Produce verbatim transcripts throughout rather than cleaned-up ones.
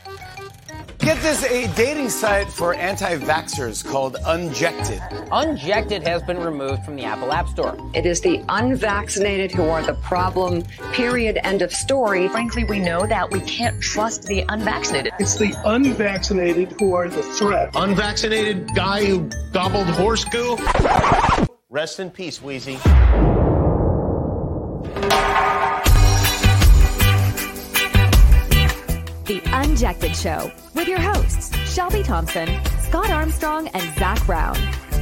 Get this, a dating site for anti-vaxxers called Unjected. Unjected has been removed from the Apple App Store. It is the unvaccinated who are the problem, period, end of story. Frankly, we know that we can't trust the unvaccinated. It's the unvaccinated who are the threat. Unvaccinated guy who gobbled horse goo. Rest in peace, Wheezy. The Unjected Show with your hosts, Shelby Thompson, Scott Armstrong, and Zach Brown.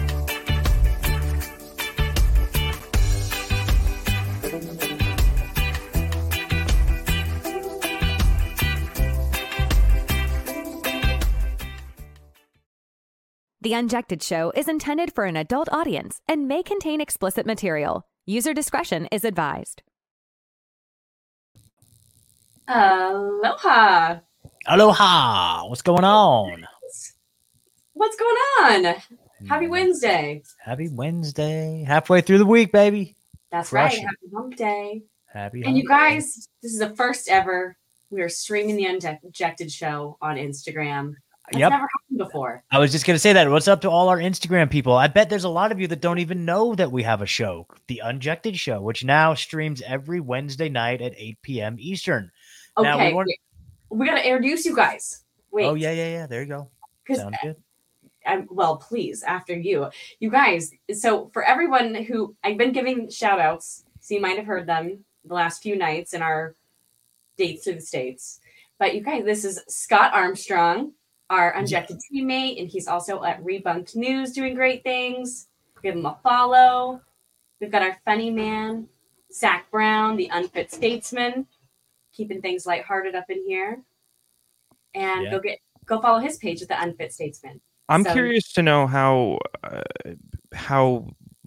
The Unjected Show is intended for an adult audience and may contain explicit material. User discretion is advised. Aloha. Aloha. What's going on? What's going on? Happy Wednesday. Happy Wednesday. Halfway through the week, baby. That's Crush right. it. Happy hump day. Happy And hump you guys, this is the first ever. We are streaming the Unjected Show on Instagram. That's Yep. never happened before. I was just going to say that. What's up to all our Instagram people? I bet there's a lot of you that don't even know that we have a show, The Unjected Show, which now streams every Wednesday night at eight p.m. Eastern. Okay. Now, we, want... we got to introduce you guys. Wait. Oh, yeah, yeah, yeah. There you go. Sounds good. I, well, please, after you. You guys, so for everyone who I've been giving shout outs, so you might have heard them the last few nights in our dates to the States. But you guys, this is Scott Armstrong, our Unjected teammate, and he's also at Rebunked News doing great things. Give him a follow. We've got our funny man, Zach Brown, the Unfit Statesman, keeping things lighthearted up in here. And Yeah. go get go follow his page at the Unfit Statesman. I'm So- curious to know how uh, how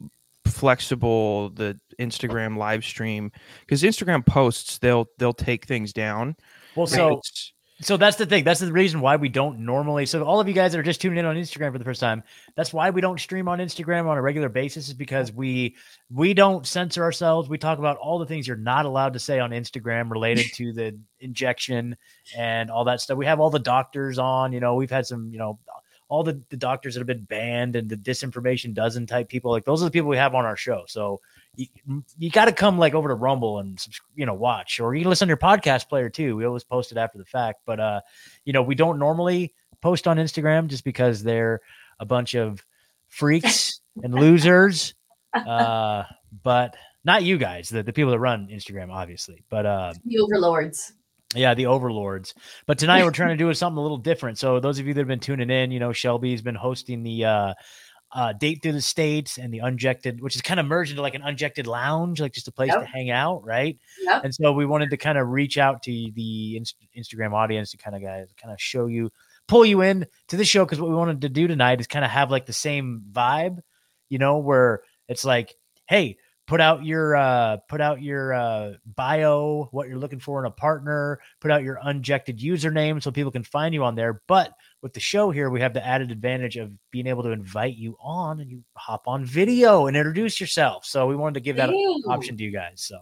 flexible the Instagram live stream, because Instagram posts they'll they'll take things down. Well, Right. so so that's the thing. That's the reason why we don't normally. So all of you guys that are just tuning in on Instagram for the first time, that's why we don't stream on Instagram on a regular basis, is because we we don't censor ourselves. We talk about all the things you're not allowed to say on Instagram related to the injection and all that stuff. We have all the doctors on. You know, we've had some. You know. all the, the doctors that have been banned and the disinformation dozen type people, like those are the people we have on our show. So you, you got to come like over to Rumble and, you know, watch, or you can listen to your podcast player too. We always post it after the fact, but uh, you know, we don't normally post on Instagram just because they're a bunch of freaks and losers. Uh, but not you guys, the, the people that run Instagram, obviously, but uh, The overlords. Yeah, the overlords. But tonight we're trying to do something a little different. So those of you that have been tuning in, you know, Shelby's been hosting the uh, uh, Date Through the States and the Unjected, which is kind of merged into like an Unjected lounge, like just a place Yep. to hang out, right? Yep. And so we wanted to kind of reach out to the Inst- Instagram audience to kind of guys, kind of show you, pull you in to the show, because what we wanted to do tonight is kind of have like the same vibe, you know, where it's like, hey, put out your uh, put out your uh, bio, what you're looking for in a partner, put out your Unjected username so people can find you on there. But with the show here, we have the added advantage of being able to invite you on and you hop on video and introduce yourself. So we wanted to give that Ooh. option to you guys. So,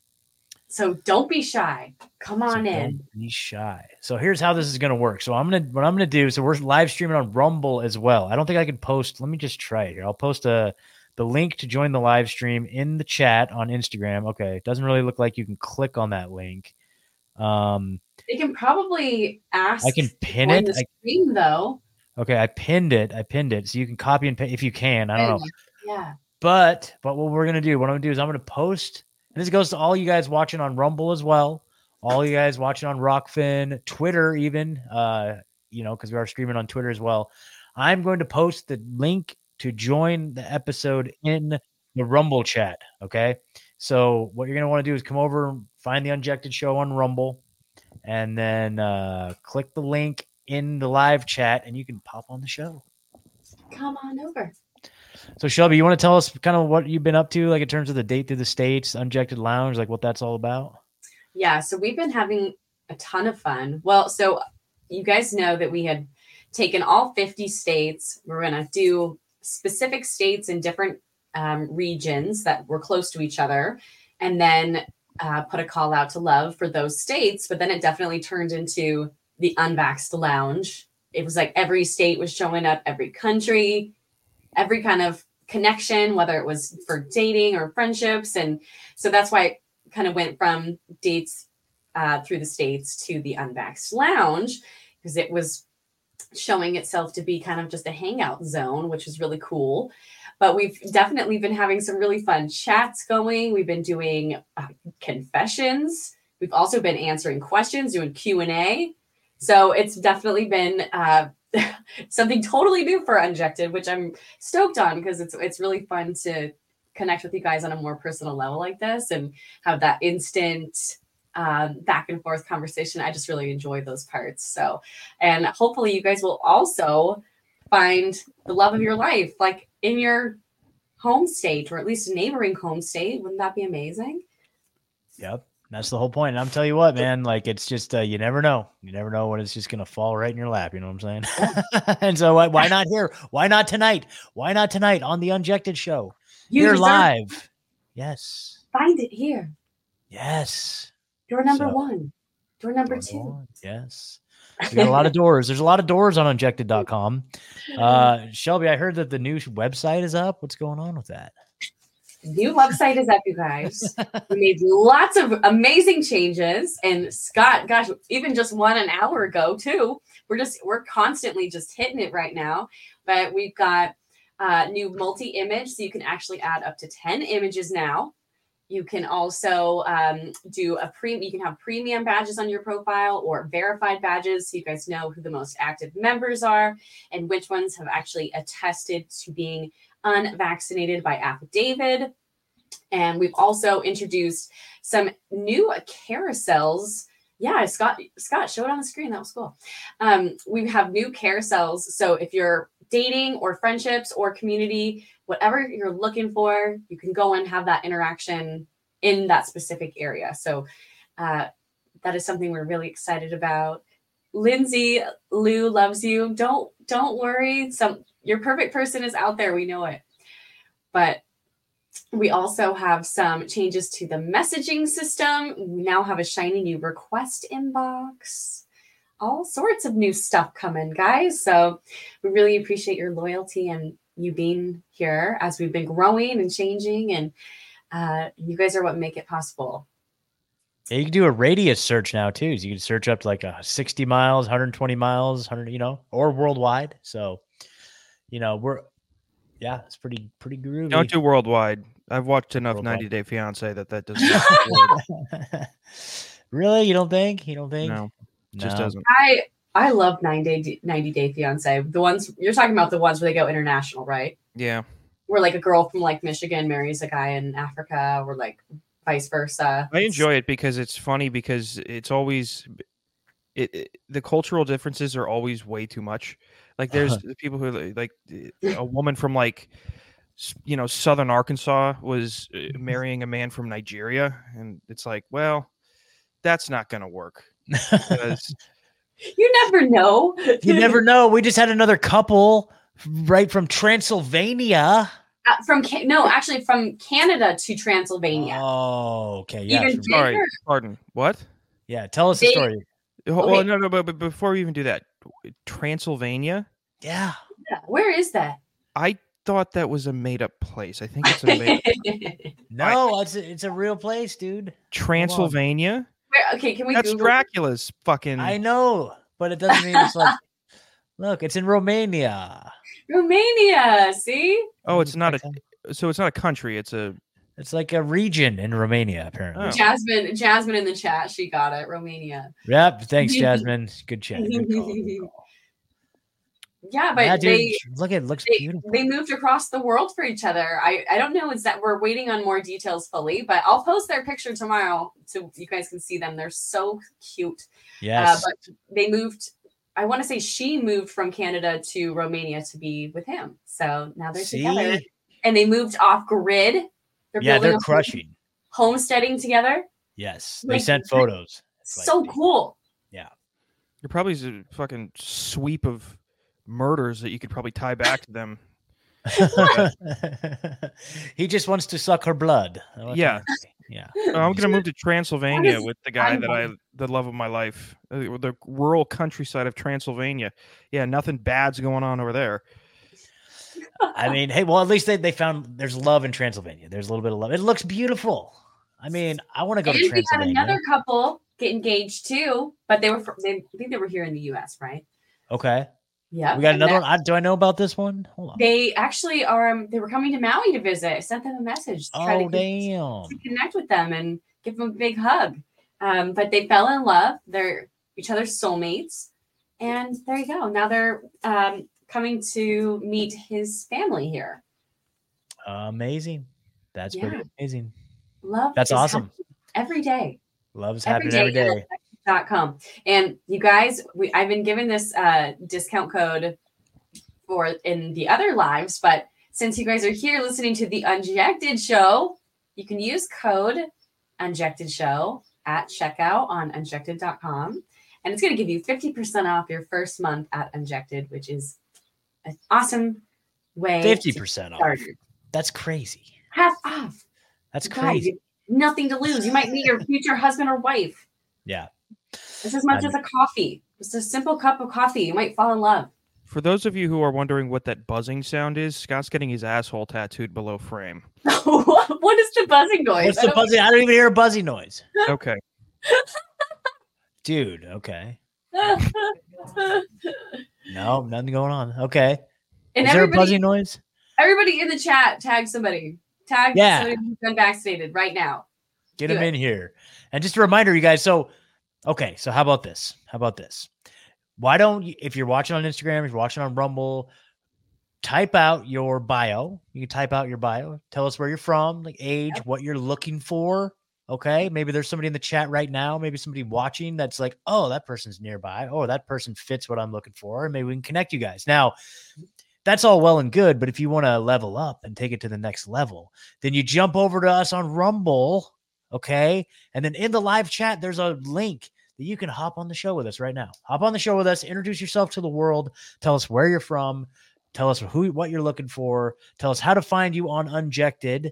So don't be shy. Come so on in. don't be shy. So here's how this is going to work. So I'm going to, what I'm going to do, so we're live streaming on Rumble as well. I don't think I can post, let me just try it here. I'll post a, the link to join the live stream in the chat on Instagram. Okay. It doesn't really look like you can click on that link. Um, They can probably ask. I can pin on it. the I, stream, though. okay. I pinned it. I pinned it. So you can copy and paste if you can. I don't know. Yeah. But, but what we're going to do, what I'm going to do is I'm going to post, and this goes to all you guys watching on Rumble as well. All you guys watching on Rockfin, Twitter, even, uh, you know, cause we are streaming on Twitter as well. I'm going to post the link to join the episode in the Rumble chat. Okay. So what you're going to want to do is come over, find the Unjected Show on Rumble, and then uh, click the link in the live chat and you can pop on the show. Come on over. So Shelby, you want to tell us kind of what you've been up to, like in terms of the Date Through the States, Unjected Lounge, like what that's all about? Yeah. So we've been having a ton of fun. Well, so you guys know that we had taken all fifty states. We're going to do specific states in different um, regions that were close to each other, and then uh, put a call out to love for those states. But then it definitely turned into the Unvaxxed Lounge. It was like every state was showing up, every country, every kind of connection, whether it was for dating or friendships. And so that's why it kind of went from dates uh, through the states to the Unvaxxed Lounge, because it was showing itself to be kind of just a hangout zone, which is really cool. But we've definitely been having some really fun chats going. We've been doing uh, confessions. We've also been answering questions, doing Q and A. So it's definitely been uh, something totally new for Unjected, which I'm stoked on because it's it's really fun to connect with you guys on a more personal level like this and have that instant um, back and forth conversation. I just really enjoy those parts. So, and hopefully you guys will also find the love of your life, like in your home state or at least a neighboring home state. Wouldn't that be amazing? Yep. That's the whole point. And I'm telling you what, man, like it's just, uh, you never know. You never know when it's just going to fall right in your lap. You know what I'm saying? And so why, why not here? Why not tonight? Why not tonight on the Unjected show? You here deserve- live. Yes. Find it here. Yes. Door number So- one. Door number Door two. one. Yes. We got a lot of doors. There's a lot of doors on unjected dot com. Uh, Shelby, I heard that the new website is up. What's going on with that? New website is up, you guys. We made lots of amazing changes. And Scott, gosh, even just one an hour ago, too. We're just, we're constantly just hitting it right now. But we've got uh, new multi-image, so you can actually add up to ten images now. You can also um, do a pre, you can have premium badges on your profile or verified badges, so you guys know who the most active members are and which ones have actually attested to being unvaccinated by affidavit. And we've also introduced some new carousels. Yeah, Scott, Scott, show it on the screen. That was cool. Um, we have new carousels. So if you're dating or friendships or community, whatever you're looking for, you can go and have that interaction in that specific area. So uh, that is something we're really excited about. Lindsay, Lou loves you. Don't don't worry. Some your perfect person is out there. We know it. But we also have some changes to the messaging system. We now have a shiny new request inbox. All sorts of new stuff coming, guys. So we really appreciate your loyalty and you being here as we've been growing and changing. And uh, you guys are what make it possible. Yeah, you can do a radius search now too. So you can search up to like a sixty miles, one hundred twenty miles, one hundred, you know, or worldwide. So, you know, we're, yeah, it's pretty, pretty groovy. Don't do worldwide. I've watched enough Worldwide. ninety Day Fiance that that does not work. Really? You don't think? You don't think? No, it just No. doesn't. I I love ninety day, ninety day fiance. The ones you're talking about, the ones where they go international, right? Yeah. Where like a girl from like Michigan marries a guy in Africa, or like vice versa. I enjoy it because it's funny because it's always it, it the cultural differences are always way too much. Like there's the people who are like a woman from like s- you know southern Arkansas was uh, marrying a man from Nigeria, and it's like, well, that's not going to work. Because You never know. You never know. We just had another couple right from Transylvania. Uh, from Ca- no, actually from Canada to Transylvania. Oh, okay. Yeah. Even from- bigger. sorry, pardon. What? yeah. Tell us the They- story. Oh, Okay. oh, no, no, but, but before we even do that, Transylvania. Yeah. Yeah, where is that? I thought that was a made-up place. I think it's a made-up No, it's a, it's a real place, dude. Transylvania. Where, okay, can we That's Google? Dracula's fucking. I know, but it doesn't mean it's like, look, it's in Romania. Romania? See, Oh, it's not a. So it's not a country. It's a. It's like a region in Romania, apparently. Oh. Jasmine. Jasmine in the chat, she got it. Romania. Yep. Thanks, Jasmine. Good chat. Good call. Good call. Yeah, but Yeah, dude, they look at it looks they, beautiful. they moved across the world for each other. I, I don't know. Is that we're waiting on more details fully, but I'll post their picture tomorrow so you guys can see them. They're so cute. Yes. Uh, but they moved. I want to say she moved from Canada to Romania to be with him. So now they're See? together, and they moved off grid. They're Yeah, building they're a crushing. homesteading together. Yes. They Like, sent photos. It's like- So cool. There probably is a fucking sweep of murders that you could probably tie back to them. He just wants to suck her blood. I want Yeah. to- Yeah. Oh, I'm gonna move to Transylvania is- with the guy I'm that I, the love of my life, uh, the rural countryside of Transylvania. Yeah, nothing bad's going on over there. I mean, hey, well, at least they, they found there's love in Transylvania. There's a little bit of love. It looks beautiful. I mean, I want to go And to we had Transylvania. another couple get engaged too, but they were from, they, I think they were here in the U S, right? Okay. Yeah. We got another one. I, do I know about this one? Hold on. They actually are. Um, they were coming to Maui to visit. I sent them a message to try Oh, to, get- damn. to connect with them and give them a big hug. Um, but they fell in love. They're each other's soulmates, and there you go. Now they're um, coming to meet his family here. Amazing. That's Yeah. pretty amazing. Love. That's is awesome. happening every day. Love's Every happening every day. day. Dot com. And you guys, we I've been given this uh, discount code for in the other lives, but since you guys are here listening to the Unjected Show, you can use code Unjected Show at checkout on unjected dot com, and it's going to give you fifty percent off your first month at Unjected, which is an awesome way. fifty percent off. start. That's crazy. Half off. That's Guys, crazy. nothing to lose. You might meet your future husband or wife. Yeah. It's as much I as a coffee. Just a simple cup of coffee. You might fall in love. For those of you who are wondering what that buzzing sound is, Scott's getting his asshole tattooed below frame. What is the buzzing noise? What's I the don't- buzzing? I don't even hear a buzzy noise. Okay. Dude, okay. No, nothing going on. Okay. And Is there a everybody, buzzy noise? everybody in the chat, tag somebody. Tag Yeah. somebody who's been vaccinated right now. Get Do them it. in here. And just a reminder, you guys. So, okay. So, how about this? How about this? Why don't you, if you're watching on Instagram, if you're watching on Rumble, type out your bio. You can type out your bio. Tell us where you're from, like age, what you're looking for. Okay. Maybe there's somebody in the chat right now. Maybe somebody watching that's like, oh, that person's nearby. Oh, that person fits what I'm looking for. And maybe we can connect you guys. Now, that's all well and good. But if you want to level up and take it to the next level, then you jump over to us on Rumble. Okay. And then in the live chat, there's a link that you can hop on the show with us right now. Hop on the show with us, introduce yourself to the world, tell us where you're from, tell us who, what you're looking for, tell us how to find you on Unjected,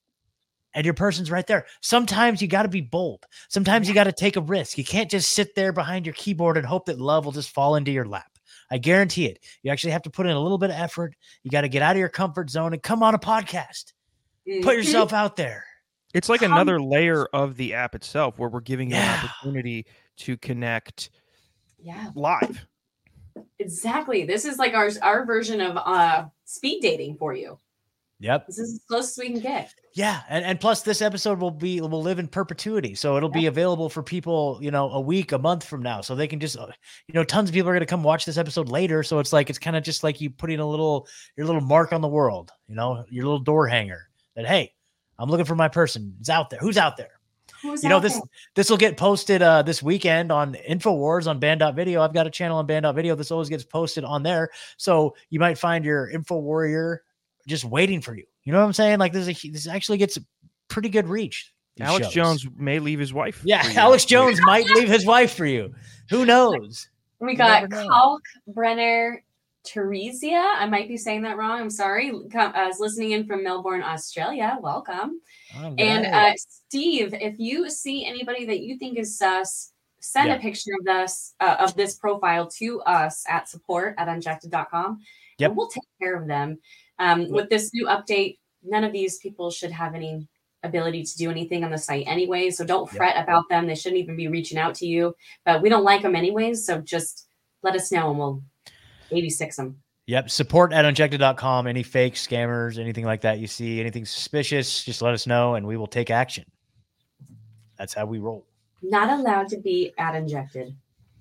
and your person's right there. Sometimes you got to be bold. Sometimes you got to take a risk. You can't just sit there behind your keyboard and hope that love will just fall into your lap. I guarantee it. You actually have to put in a little bit of effort. You got to get out of your comfort zone and come on a podcast. Put yourself out there. It's like another layer of the app itself where we're giving you Yeah. an opportunity to connect Yeah, live. exactly. This is like our our version of uh speed dating for you. Yep. This is as close as we can get. Yeah, and, and plus this episode will be will live in perpetuity, so it'll be available for people, you know, a week, a month from now, so they can just, uh, you know, tons of people are going to come watch this episode later. So it's like it's kind of just like you putting a little your little mark on the world, you know, your little door hanger that hey, I'm looking for my person. It's out there. Who's out there? Who's You know, out this there? this will get posted uh this weekend on InfoWars on Band.video. I've got a channel on Band.video. This always gets posted on there, so you might find your Info Warrior just waiting for you. You know what I'm saying? Like this is a, this actually gets pretty good reach. these Alex shows. Jones may leave his wife. Yeah, for you. Alex Jones might leave his wife for you. Who knows? We You got never know. Kalk Brenner Teresia. I might be saying that wrong. I'm sorry. Come, uh, is listening in from Melbourne, Australia. Welcome. I'm And glad. uh, Steve, if you see anybody that you think is sus, send Yeah. a picture of this uh, of this profile to us at support at unjected dot com. Yep. And we'll take care of them. Um, with this new update, none of these people should have any ability to do anything on the site anyway. So don't Yep. fret about them. They shouldn't even be reaching out to you. But we don't like them anyways. So just let us know and we'll eighty-six them. Yep. Support at unjected dot com. Any fake scammers, anything like that you see, anything suspicious, just let us know and we will take action. That's how we roll. Not allowed to be at Injected.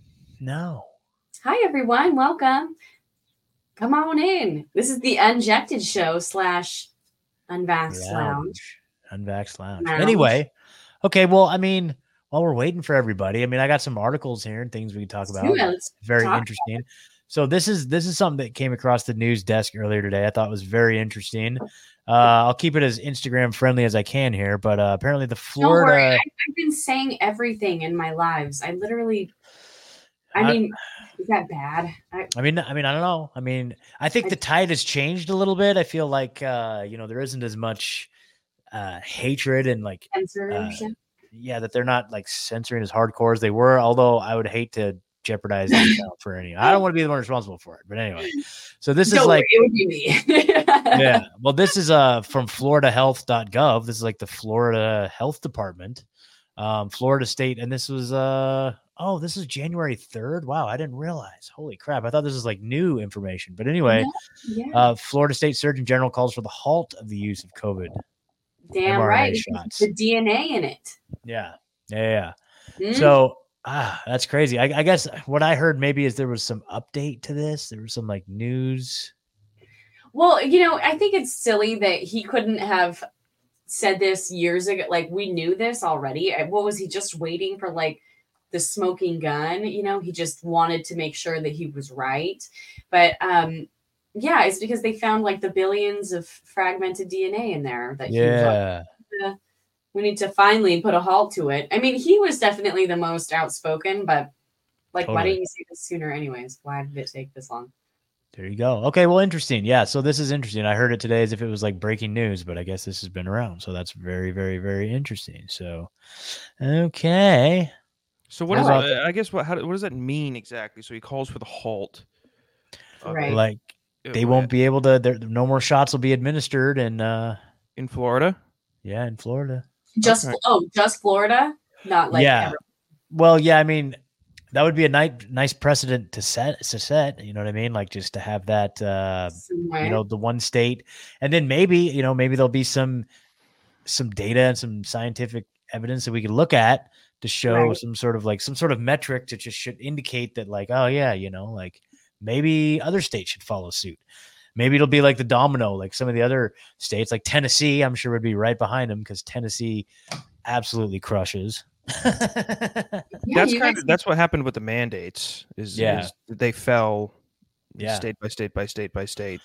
No. Hi, everyone. Welcome. Come on in. This is the Unjected Show slash Unvaxxed Lounge. Unvaxxed Lounge. Lounge. Anyway, okay. Well, I mean, while we're waiting for everybody, I mean, I got some articles here and things we can talk about. do it. Let's Very talk interesting. So this is this is something that came across the news desk earlier today. I thought was very interesting. Uh, I'll keep it as Instagram friendly as I can here, but uh, apparently the Don't worry. Florida. I, I've been saying everything in my lives. I literally, I I- mean, is that bad? I, I mean, I mean, I don't know. I mean, I think I- the tide has changed a little bit. I feel like uh, you know, there isn't as much. uh, hatred and like uh, Censorship. yeah, that they're not like censoring as hardcore as they were. Although I would hate to jeopardize the account for any. I don't want to be the one responsible for it. But anyway, so this is Don't like worry, it would be me. yeah. Well, this is uh from florida health dot gov. This is like the Florida Health Department, um, Florida State, and this was uh oh, this is January third. Wow, I didn't realize. Holy crap! I thought this was like new information. But anyway, Yeah. uh, Florida State Surgeon General calls for the halt of the use of COVID. Damn M R N A right. shots. The D N A in it. Yeah, yeah, yeah. Mm. So ah, that's crazy. I, I guess what I heard maybe is there was some update to this. There was some like news. Well, you know, I think it's silly that he couldn't have said this years ago. Like, we knew this already. What was he just waiting for, like, the smoking gun? You know, he just wanted to make sure that he was right. But, um, yeah, it's because they found, like, the billions of fragmented D N A in there. That Yeah. he was like, we need to finally put a halt to it. I mean, he was definitely the most outspoken, but, like, why Totally. didn't you say this sooner anyways? Why did it take this long? There you go. Okay, well, interesting. Yeah, so this is interesting. I heard it today as if it was like breaking news, but I guess this has been around. So that's very, very, very interesting. So, okay. So what I is like uh, I guess what how, what does that mean exactly? So he calls for the halt. of Right. it. Like Uh, they won't be able to. There, no more shots will be administered, and uh, in Florida. yeah, in Florida. Just, Okay. oh, just Florida? Not like yeah. every- Well, yeah. I mean, that would be a nice, nice precedent to set. To set. You know what I mean? Like just to have that. Uh, somewhere. you know, the one state, and then maybe you know maybe there'll be some some data and some scientific evidence that we can look at to show Right. some sort of like some sort of metric to just should indicate that like, oh yeah, you know, like maybe other states should follow suit. Maybe it'll be like the domino, like some of the other states, like Tennessee, I'm sure would be right behind them because Tennessee absolutely crushes. Yeah, That's you kind guys- of that's what happened with the mandates. Is Yeah. is they fell Yeah. state by state by state by state.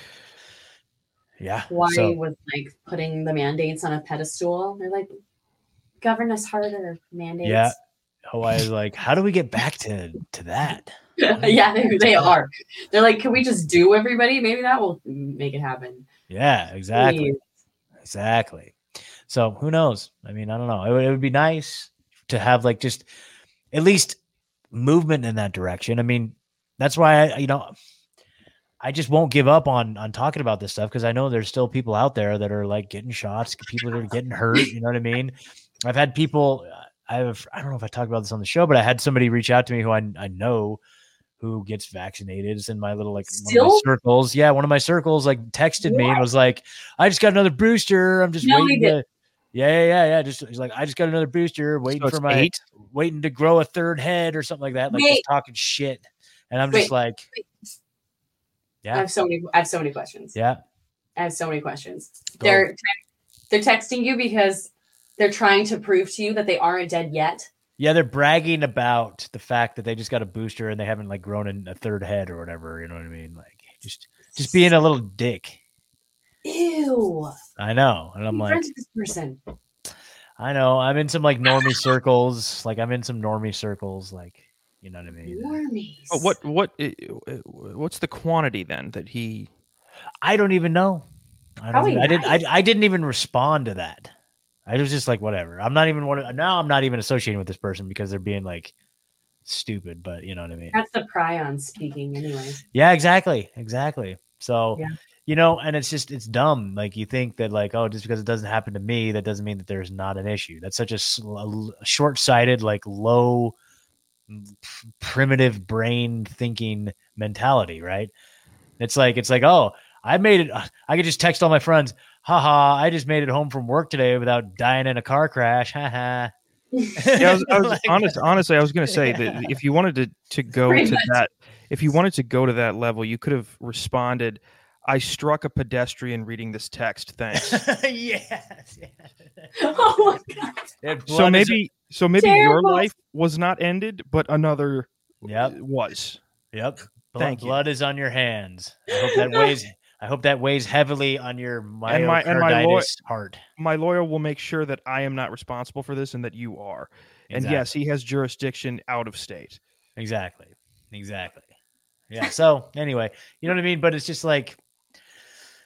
Yeah. Hawaii So, was like putting the mandates on a pedestal. They're like, govern us harder, mandates. yeah. Hawaii's like, how do we get back to to that? yeah, they, they are. They're like, can we just do everybody? Maybe that will make it happen. Yeah, exactly. Please. Exactly. So who knows? I mean, I don't know. It would, it would be nice to have like just at least movement in that direction. I mean, that's why I, you know, I just won't give up on on talking about this stuff because I know there's still people out there that are like getting shots, people that are getting hurt. You know what I mean? I've had people. I have. I don't know if I talked about this on the show, but I had somebody reach out to me who I I know who gets vaccinated. It's in my little like one of my Still? circles. Yeah, one of my circles like texted me and was like, "I just got another booster. I'm just No, waiting he to." Yeah, yeah, yeah, yeah. Just he's like, I just got another booster, waiting So it's for my eight? waiting to grow a third head or something like that. Like Wait. just talking shit, and I'm Wait. just like, I yeah, have so many. I have so many questions. yeah. I have so many questions. Go. They're they're texting you because they're trying to prove to you that they aren't dead yet. Yeah, they're bragging about the fact that they just got a booster and they haven't like grown in a third head or whatever. You know what I mean? Like just just being a little dick. Ew. I know, and I'm Be like, friends with this person. I know. I'm in some like normie circles. Like I'm in some normie circles. Like you know what I mean? Normies. But what what i- i- what's the quantity then that he? I don't even know. I don't. Probably Even, I didn't. nice. I, I didn't even respond to that. I was just like, whatever. I'm not even one. Now I'm not even associating with this person because they're being like stupid. But you know what I mean? That's the prion speaking, anyways. Yeah, exactly, exactly. So, Yeah. you know, and it's just it's dumb. Like you think that like, oh, just because it doesn't happen to me, that doesn't mean that there's not an issue. That's such a, sl- a l- short-sighted, like low, p- primitive brain thinking mentality, right? It's like it's like, oh, I made it. I could just text all my friends, haha, I just made it home from work today without dying in a car crash, haha. Yeah, I was, I was Like- honest. Honestly, I was going to say that if you wanted to to go Pretty to much. that, if you wanted to go to that level, you could have responded. I struck a pedestrian reading this text. Thanks. yes. Oh my god. It so blood is- maybe so maybe your Terrible. life was not ended, but another Yep. was. Yep. Blood, Thank you. blood is on your hands. I hope that weighs. I hope that weighs heavily on your And my- and my myocarditis law- heart. My lawyer will make sure that I am not responsible for this and that you are. And yes, he has jurisdiction out of state. Exactly. Exactly. Yeah. So anyway, you know what I mean? But it's just like,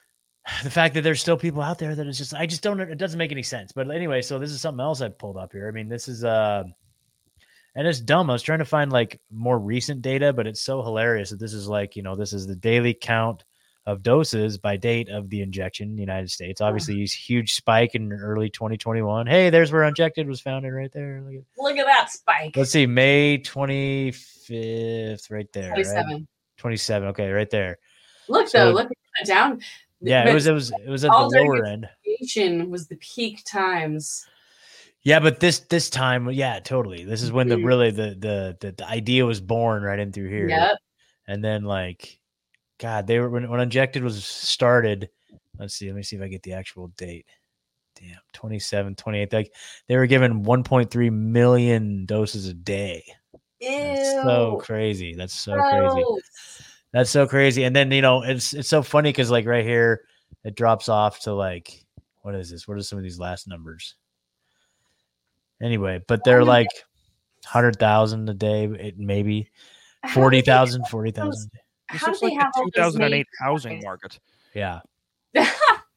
the fact that there's still people out there that is just, I just don't, it doesn't make any sense. But anyway, so this is something else I pulled up here. I mean, this is, uh, and it's dumb. I was trying to find like more recent data, but it's so hilarious that this is like, you know, this is the daily count of doses by date of the injection in the United States. Obviously, a huge spike in early twenty twenty-one. Hey, there's where Unjected was founded right there. Look at, Look at that spike. let's see, May twenty-fifth, right there. twenty-seven. Right? twenty-seven. Okay, right there. Look So- though, look at that down. Yeah, it was, it was, it was at the All during lower its end. creation was the peak times. Yeah, but this this time, yeah, totally. This is when the Mhm. really the the the, the idea was born right in through here. Yep. And then like, God, they were when, when Unjected was started. Let's see, let me see if I get the actual date. Damn, twenty-seven, twenty-eight. Like they were given one point three million doses a day. Ew. That's so crazy. That's so crazy. Gross. That's so crazy. And then, you know, it's it's so funny because like right here, it drops off to like, what is this? What are some of these last numbers? Anyway, but they're like one hundred thousand a day, it maybe forty thousand, forty thousand. This How looks do they like have the all two this thousand eight made- housing market. Yeah. How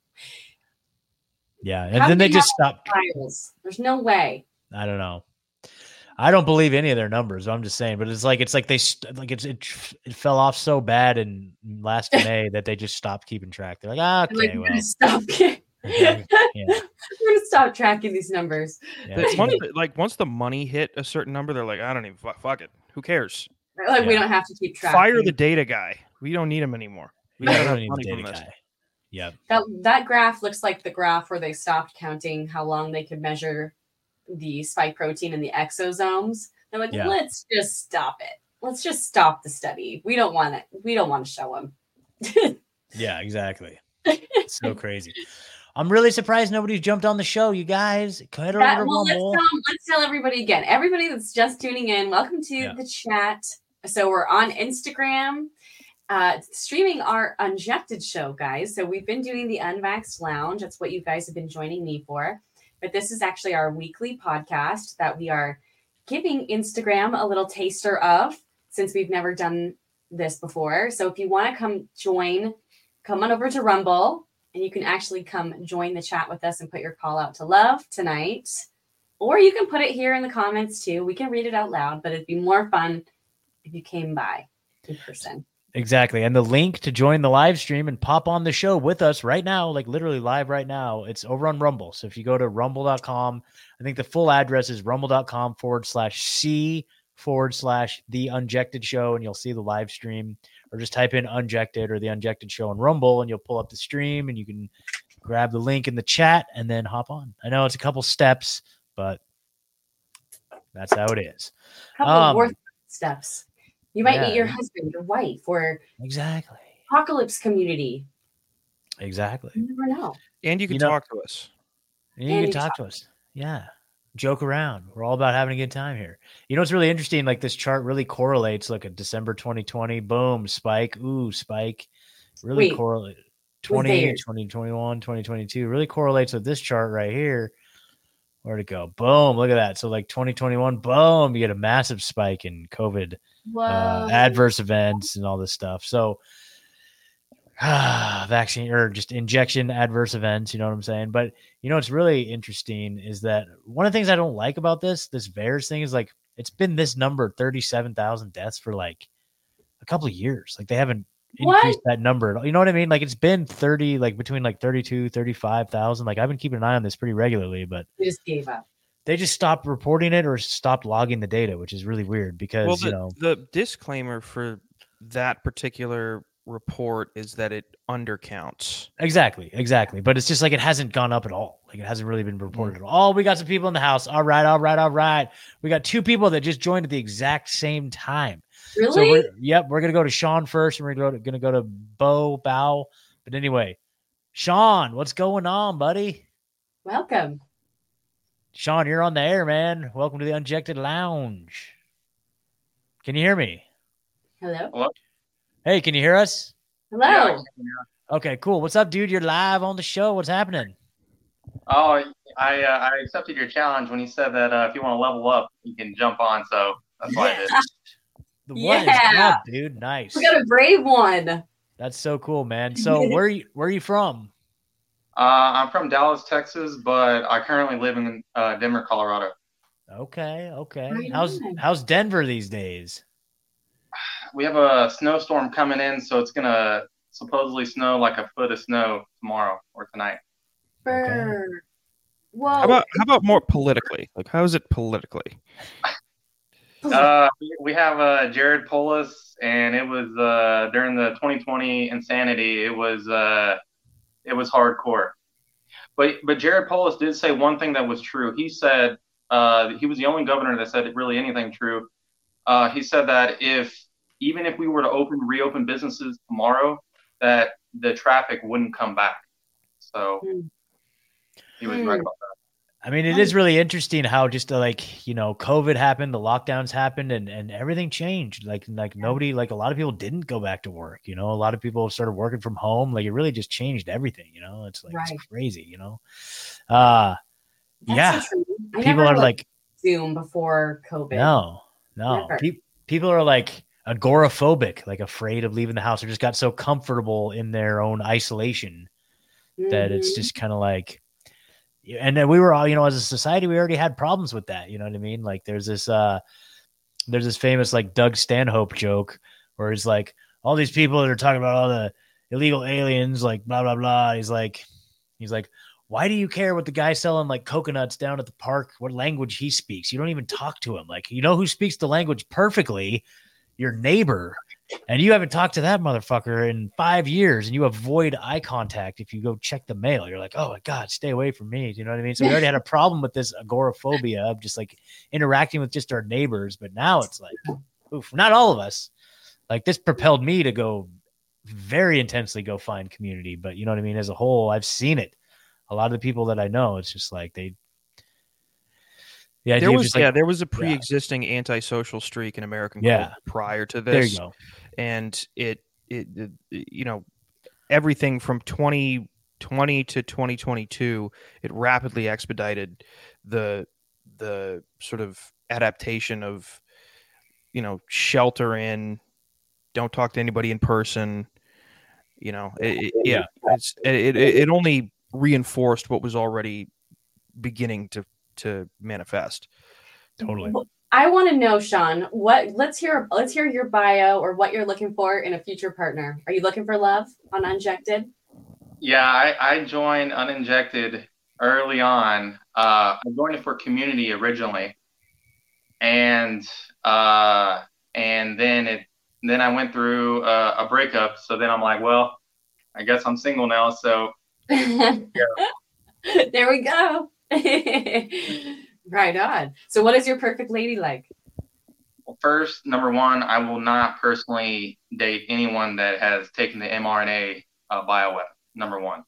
Yeah. And do then they have just all stopped. these files? There's no way. I don't know. I don't believe any of their numbers. I'm just saying, but it's like it's like they st- like it's it, it fell off so bad in last May that they just stopped keeping track. They're like, ah, I'm like, okay, we're well, gonna stop. yeah, We're gonna stop tracking these numbers. yeah. But once, the- like once the money hit a certain number, they're like, I don't even fuck, fuck it. Who cares? Like we Yeah. don't have to keep track. Fire the data guy. We don't need him anymore. We Yeah, got I don't enough need a money data from this. guy. Yep. That that graph looks like the graph where they stopped counting how long they could measure the spike protein in the exosomes. They're like, Yeah. let's just stop it. Let's just stop the study. We don't want it. We don't want to show them. Yeah, exactly. It's so crazy. I'm really surprised nobody's jumped on the show, you guys. Head over That, to well, let's Rumble. tell, let's tell everybody again. Everybody that's just tuning in, welcome to Yeah. the chat. So we're on Instagram, uh, streaming our Unjected show, guys. So we've been doing the Unvaxxed Lounge. That's what you guys have been joining me for. But this is actually our weekly podcast that we are giving Instagram a little taster of, since we've never done this before. So if you want to come join, come on over to Rumble, and you can actually come join the chat with us and put your call out to love tonight. Or you can put it here in the comments too. We can read it out loud, but it'd be more fun if you came by in person. Exactly. And the link to join the live stream and pop on the show with us right now, like literally live right now, it's over on Rumble. So if you go to rumble dot com, I think the full address is rumble.com forward slash C forward slash the Unjected show, and you'll see the live stream, or just type in Unjected or the Unjected show on Rumble, and you'll pull up the stream and you can grab the link in the chat and then hop on. I know it's a couple steps, but that's how it is. Couple Um, of worth steps. You might yeah. meet your husband, your wife, or Exactly. apocalypse community. Exactly. You never know. And you can You know- talk to us. And you And can you talk talk. to us. Yeah. Joke around. We're all about having a good time here. You know, it's really interesting. Like this chart really correlates. Look at December twenty twenty. Boom. Spike. Ooh, spike. Really Wait, correlate. was twenty, theirs? twenty twenty-one, twenty twenty-two really correlates with this chart right here. Where'd it go? Boom. Look at that. So like twenty twenty-one, boom, you get a massive spike in COVID Whoa. uh, adverse events and all this stuff. So ah, vaccine or just injection adverse events, you know what I'm saying? But you know, what's really interesting is that one of the things I don't like about this, this V A E R S thing is like, it's been this number, thirty-seven thousand deaths for like a couple of years. Like they haven't increased What? that number at all. You know what I mean? Like it's been thirty, like between like thirty-two, thirty-five thousand. Like I've been keeping an eye on this pretty regularly, but We just gave up. they just stopped reporting it or stopped logging the data, which is really weird because, Well, the, you know, the disclaimer for that particular report is that it undercounts. exactly, exactly. But it's just like, it hasn't gone up at all. Like it hasn't really been reported at all. Oh, we got some people in the house. All right, all right, all right. We got two people that just joined at the exact same time. Really? So we're, yep, we're going to go to Sean first and we're going to go to Bo Bow. But anyway, Sean, what's going on, buddy? Welcome. Sean, you're on the air, man. Welcome to the Unjected Lounge. Can you hear me? Hello. Hey, can you hear us? Hello. Okay, cool. What's up, dude? You're live on the show. What's happening? Oh, I uh, I accepted your challenge when you said that uh, if you want to level up, you can jump on. So that's why I did. The one is Yeah. up, dude. Nice. We got a brave one. That's so cool, man. So where are you, where are you from? Uh, I'm from Dallas, Texas, but I currently live in uh, Denver, Colorado. Okay, okay. Right How's on. how's Denver these days? We have a snowstorm coming in, so it's gonna supposedly snow like a foot of snow tomorrow or tonight. Brr. Whoa. How about how about more politically? Like, how is it politically? Uh, we- we have uh, Jared Polis, and it was uh, during the twenty twenty insanity. It was uh, it was hardcore. But but Jared Polis did say one thing that was true. He said uh, he was the only governor that said really anything true. Uh, he said that if even if we were to open reopen businesses tomorrow, that the traffic wouldn't come back. So he was right about that. I mean, it is really interesting how just uh, like, you know, COVID happened, the lockdowns happened, and, and everything changed. Like, like nobody, like a lot of people didn't go back to work. You know, a lot of people started working from home. Like, it really just changed everything. You know, it's like Right. it's crazy. You know, uh, That's yeah, so true. I people never are like like, Zoom before COVID. no, no, Never. Pe- people are like agoraphobic, like afraid of leaving the house, or just got so comfortable in their own isolation that it's Mhm. just kind of like. And then we were all, you know, as a society, we already had problems with that. You know what I mean? Like there's this, uh, there's this famous like Doug Stanhope joke where he's like, all these people that are talking about all the illegal aliens, like blah, blah, blah. He's like, he's like, why do you care what the guy selling like coconuts down at the park, what language he speaks? You don't even talk to him. Like, you know who speaks the language perfectly? Your neighbor. And you haven't talked to that motherfucker in five years, and you avoid eye contact if you go check the mail. You're like, oh my God, stay away from me. You know what I mean? So we already had a problem with this agoraphobia of just like interacting with just our neighbors. But now it's like, oof, not all of us. Like this propelled me to go very intensely go find community. But you know what I mean? As a whole, I've seen it. A lot of the people that I know, it's just like they, yeah, There was just like, yeah, there was a yeah. pre-existing antisocial streak in American Yeah. culture prior to There this. you go. And it, it, it, you know, everything from twenty twenty to twenty twenty-two, it rapidly expedited the the sort of adaptation of, you know, shelter in, don't talk to anybody in person. You know, it, it, Yeah. it, it's it, it it only reinforced what was already beginning to to manifest. Totally. I want to know, Sean, what let's hear let's hear your bio or what you're looking for in a future partner. Are you looking for love on Unjected? Yeah, I, I joined Uninjected early on. Uh, I joined it for community originally, and uh, and then it then I went through uh, a breakup. So then I'm like, well, I guess I'm single now. So There we go. Right on. So what is your perfect lady like? well, first, number one, I will not personally date anyone that has taken the mRNA uh, bioweapon. Number one.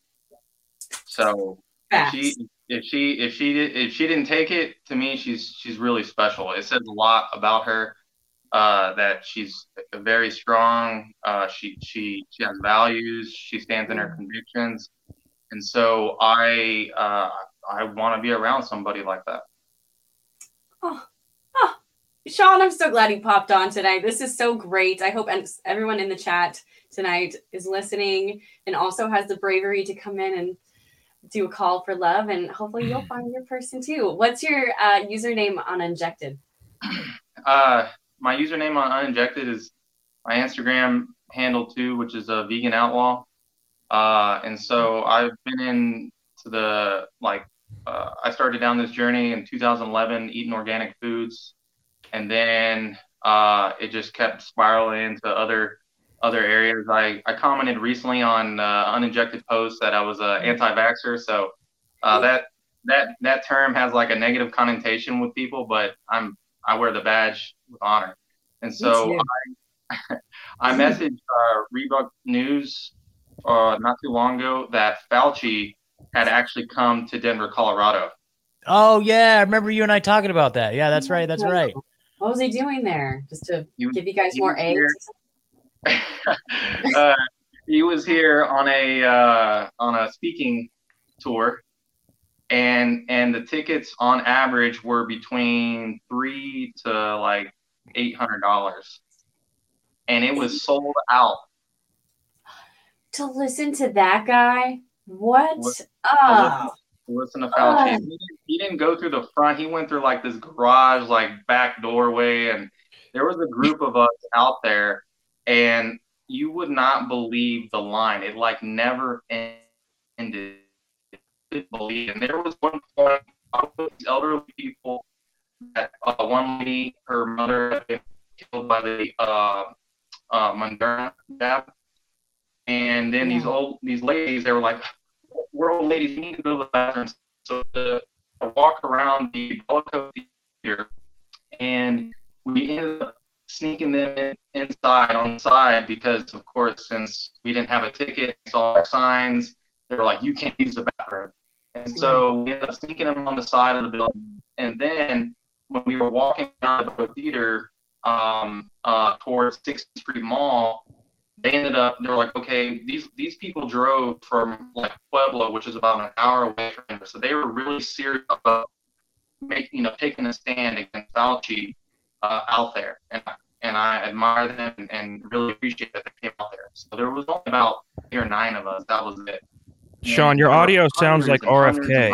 So if she if she if she did, if she didn't take it, to me, she's she's really special. It says a lot about her. Uh, that she's very strong. Uh, she she she has values. She stands in her convictions, and so I uh, I want to be around somebody like that. Oh, oh, Sean, I'm so glad you popped on tonight. This is so great. I hope everyone in the chat tonight is listening and also has the bravery to come in and do a call for love, and hopefully you'll find your person too. What's your uh, username on Unjected? Uh, my username on Uninjected is my Instagram handle too, which is a vegan outlaw. Uh, and so I've been in to the, like, uh, I started down this journey in two thousand eleven, eating organic foods. And then uh, it just kept spiraling into other other areas. I, I commented recently on uh, Uninjected posts that I was an anti-vaxxer. So uh, that that that term has like a negative connotation with people, but I'm I wear the badge with honor. And so I, I messaged uh, Reebok News uh, not too long ago that Fauci had actually come to Denver, Colorado. Oh yeah, I remember you and I talking about that. Yeah, that's right. That's right. What was he doing there? Just to He- give you guys he more was eggs? uh, he was here on a uh, on a speaking tour, and and the tickets on average were between three to like eight hundred dollars, and it was sold out. To listen to that guy? What? Listen, Oh. listen to Fauci. Oh. He, didn't, he didn't go through the front. He went through like this garage, like back doorway, and there was a group of us out there, and you would not believe the line. It like never ended. Believe. And there was one point, these elderly people, that uh, one lady, her mother had been killed by the uh, uh, Moderna jab, and then these old these ladies, they were like, "We're old ladies, we need to go to the bathroom." So to walk around the Bellico Theater, and we ended up sneaking them in, inside on the side because, of course, since we didn't have a ticket, saw our signs, they were like, "You can't use the bathroom." And so we ended up sneaking them on the side of the building. And then when we were walking down the theater um, uh, towards sixth Street Mall, they ended up, they were like, okay, these these people drove from like Pueblo, which is about an hour away from here. So they were really serious about making, you know, taking a stand against Fauci uh, out there. And, and I admire them and, and really appreciate that they came out there. So there was only about eight or nine of us. That was it. Sean, your audio sounds like R F K.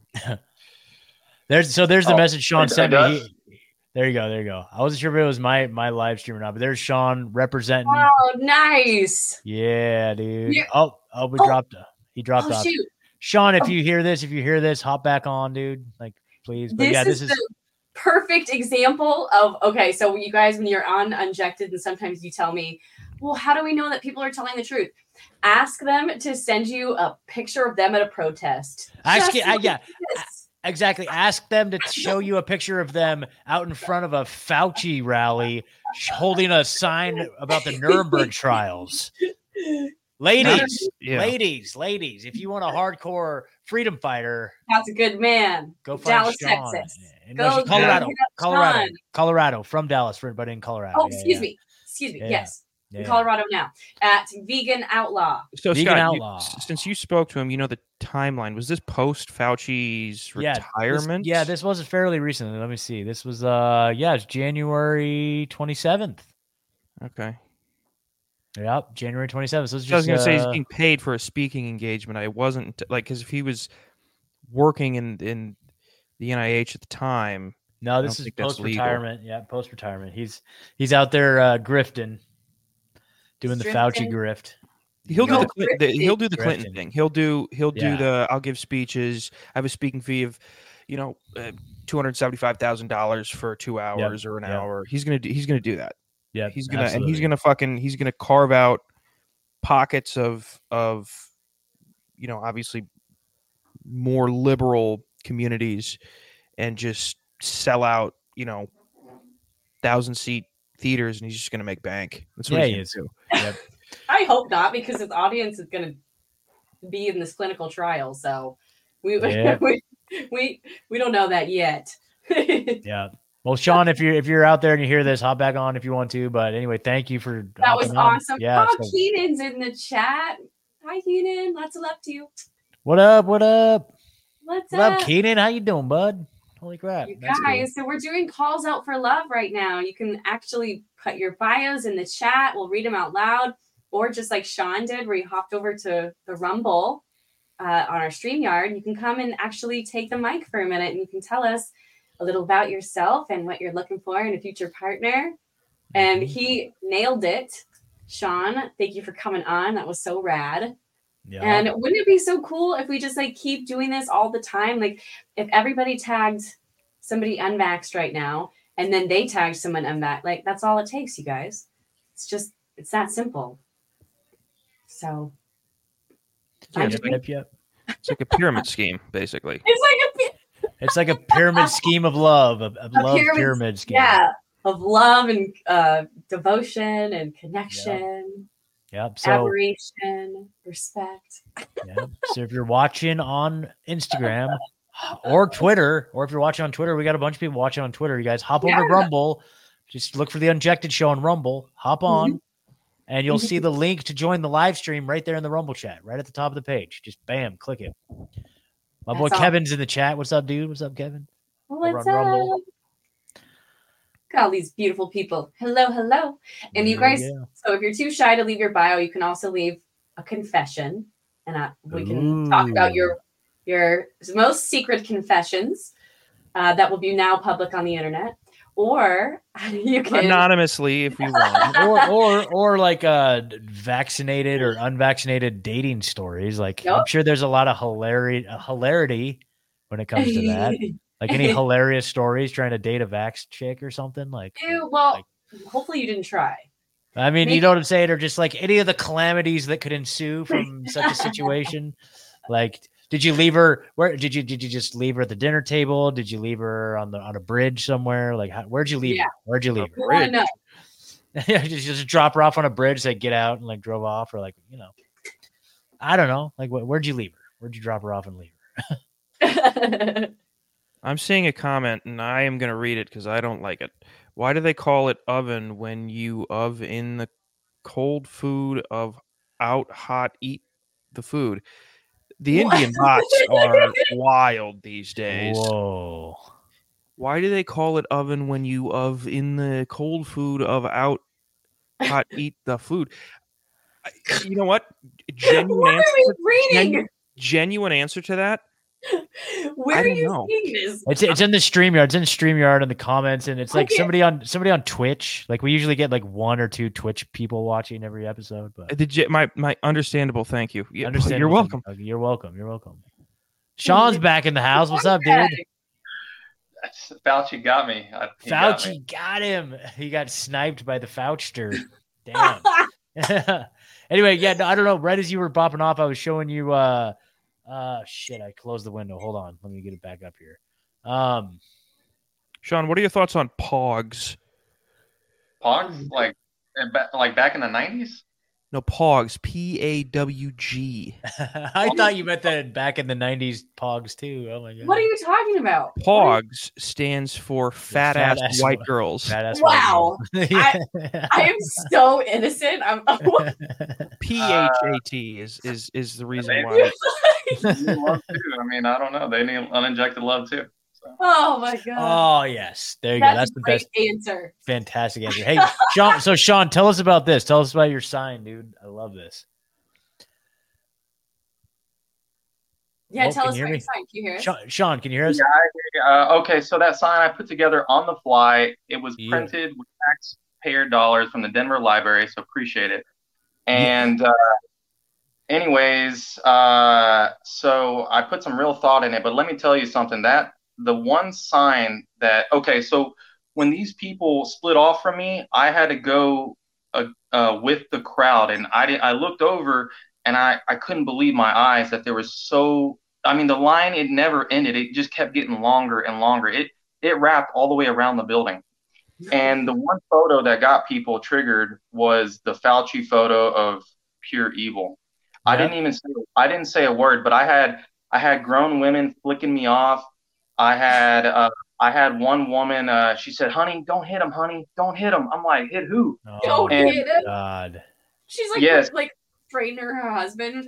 There's so there's the Oh, message Sean it- it sent me. does? He- there you go, there you go. I wasn't sure if it was my my live stream or not, but there's Sean representing. Oh, nice. Yeah, dude. You- Oh, oh, we Oh. dropped. He dropped Oh, off. shoot. Sean, if Oh. you hear this, if you hear this, hop back on, dude. Like, please. But This, yeah, is this is the perfect example of, okay, so you guys, when you're on Unjected, and sometimes you tell me, well, how do we know that people are telling the truth? Ask them to send you a picture of them at a protest. Ask Just it, I- like yeah. this. exactly. Ask them to show you a picture of them out in front of a Fauci rally, sh- holding a sign about the Nuremberg trials. Ladies, Yeah. ladies, ladies, if you want a hardcore freedom fighter, That's a good man. go find Dallas, Sean. Texas. And Go no, Colorado, hit up Colorado, Sean. Colorado, from Dallas, for everybody in Colorado. Oh, Yeah, excuse yeah. me. Excuse me. Yeah, Yes. yeah, In yeah. Colorado now at Vegan Outlaw. So Vegan Scott, you- Outlaw. s- since you spoke to him, you know the timeline. Was this post Fauci's Yeah, this- retirement? yeah, this was fairly recently. Let me see. This was uh yeah, it's January twenty-seventh. Okay. Yep, January twenty-seventh. So it's just I was going to say he's uh, being paid for a speaking engagement. I wasn't like because if he was working in in the N I H at the time. no, I this don't is think that's post legal. retirement. Yeah, post retirement. He's he's out there uh grifting, doing the Fauci Drifting. grift. He'll do Go the, Clin- the he'll do the Grifting. Clinton thing. He'll do he'll do Yeah. the I'll give speeches. I have a speaking fee of, you know, uh, two hundred seventy five thousand dollars for two hours or an yep. hour. He's gonna do, he's gonna do that. Yeah, He's gonna and he's gonna fucking he's gonna carve out pockets of of you know obviously more liberal communities and just sell out you know thousand seat theaters and he's just gonna make bank. That's what Yeah, he's he gonna is. do. Yep. I hope not, because his audience is going to be in this clinical trial. So we Yeah. we, we we don't know that yet. Yeah. Well, Sean, if you're if you're out there and you hear this, hop back on if you want to. But anyway, thank you for That was hopping on. awesome. Yeah. Oh, so- Keenan's in the chat. Hi, Keenan. Lots of love to you. what up? What up? What's What up? up, Keenan? How you doing, bud? Holy crap! You That's cool. guys, so we're doing calls out for love right now. You can actually put your bios in the chat. We'll read them out loud. Or just like Sean did, where he hopped over to the Rumble uh, on our StreamYard, you can come and actually take the mic for a minute and you can tell us a little about yourself and what you're looking for in a future partner. And he nailed it. Sean, thank you for coming on. That was so rad. Yeah. And wouldn't it be so cool if we just like keep doing this all the time? Like if everybody tagged somebody unvaxxed right now and then they tagged someone unvaxxed, like that's all it takes, you guys. It's just, it's that simple. So Yeah, I'm it's, just- like, Yep, yep. it's like a pyramid scheme, basically. it's like a, It's like a pyramid scheme of love, a, a a love pyramid, pyramid, scheme. yeah, of love and uh, devotion and connection, Yep. So, admiration, respect. yep. So if you're watching on Instagram or Twitter, or if you're watching on Twitter, we got a bunch of people watching on Twitter. You guys hop over to Yeah. Rumble. Just look for the Unjected Show on Rumble. Hop on, Mm-hmm. and you'll see the link to join the live stream right there in the Rumble chat, right at the top of the page. Just bam, click it. My boy That's all. Kevin's in the chat. What's up, dude? What's up, Kevin? What's on Rumble. up? Look at all these beautiful people. Hello, hello. And you There we guys, go. so if you're too shy to leave your bio, you can also leave a confession. and I, we can Ooh. talk about your your most secret confessions uh, that will be now public on the internet, or you can anonymously if you want, or or or like uh, vaccinated or unvaccinated dating stories. Like yep. I'm sure there's a lot of hilarity, uh, hilarity when it comes to that. Like any hilarious stories trying to date a vax chick or something like. Ew, well, like, hopefully you didn't try. I mean, Maybe. you know what I'm saying, or just like any of the calamities that could ensue from such a situation. Like, did you leave her? Where did you did you just leave her at the dinner table? Did you leave her on the on a bridge somewhere? Like, how, where'd you leave yeah. her? Where'd you leave her? I know. just just drop her off on a bridge, say get out, and like drove off, or like you know, I don't know. Like, wh- where'd you leave her? Where'd you drop her off and leave her? I'm seeing a comment, and I am going to read it because I don't like it. Why do they call it oven when you of in the cold food of out hot eat the food? The what? Indian bots are wild these days. Whoa. Why do they call it oven when you of in the cold food of out hot eat the food? You know what? Genuine what answer, are we reading? Genu- genuine answer to that. Where are you know. seeing this? It's it's in the StreamYard. It's in the StreamYard in the comments, and it's like okay. somebody on somebody on Twitch. Like we usually get like one or two Twitch people watching every episode. But the my my understandable thank you. Yeah, understandable you're welcome. Okay, you're welcome. You're welcome. Sean's back in the house. What's up, dude? Fauci got me. I, Fauci got, me. got him. He got sniped by the Fauchster. Damn. Anyway, yeah, no, I don't know. Right as you were popping off, I was showing you. uh Uh shit, I closed the window. Hold on. Let me get it back up here. Um Sean, what are your thoughts on Pogs? Pogs? Like like back in the nineties? No, Pogs. P A W G. I oh, thought you meant that back in the nineties Pogs too. Oh my god. What are you talking about? Pogs stands for fat, fat ass, ass white white girls. Fat ass wow. White girls. I, I am so innocent. I'm P H A T is is is the reason why. Love too. I mean, I don't know. They need uninjected love too. So. Oh my god. Oh yes, there you That's go. That's the best answer. Fantastic answer. Hey, Sean. So Sean, tell us about this. Tell us about your sign, dude. I love this. Yeah, oh, tell us about your sign. Can you hear us? Sean, Sean, can you hear us? Yeah. I, uh, okay, so that sign I put together on the fly. It was yeah. printed with taxpayer dollars from the Denver Library, so appreciate it. And. Yeah. Uh, Anyways, uh, so I put some real thought in it, but let me tell you something. That the one sign that okay, so when these people split off from me, I had to go uh, uh, with the crowd, and I did. I looked over, and I I couldn't believe my eyes that there was so. I mean, the line it never ended. It just kept getting longer and longer. It it wrapped all the way around the building, and the one photo that got people triggered was the Fauci photo of pure evil. I didn't even say I didn't say a word, but I had I had grown women flicking me off. I had uh, I had one woman. Uh, she said, "Honey, don't hit him, honey, don't hit him." I'm like, "Hit who?" Oh, don't and, hit him. God. She's like, yes. like threatening her husband.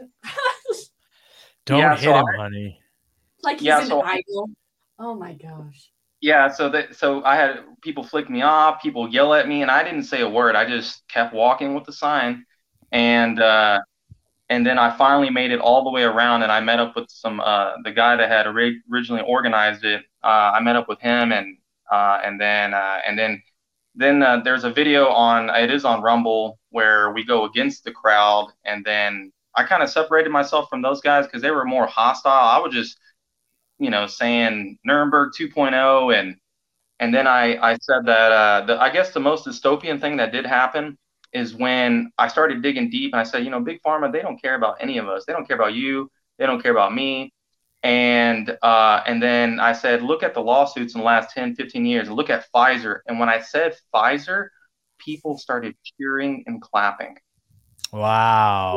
Don't yeah, hit so him, I, honey. Like he's yeah, an so, idol. Oh my gosh. Yeah, so that so I had people flick me off, people yell at me, and I didn't say a word. I just kept walking with the sign, and. Uh, And then I finally made it all the way around, and I met up with some uh, the guy that had ori- originally organized it. Uh, I met up with him, and uh, and then uh, and then then uh, there's a video on it is on Rumble where we go against the crowd, and then I kind of separated myself from those guys because they were more hostile. I was just you know saying Nuremberg two point oh, and and then I I said that uh, the, I guess the most dystopian thing that did happen is when I started digging deep and I said, you know, Big Pharma, they don't care about any of us. They don't care about you. They don't care about me. And uh, and then I said, look at the lawsuits in the last ten, fifteen years. Look at Pfizer. And when I said Pfizer, people started cheering and clapping. Wow.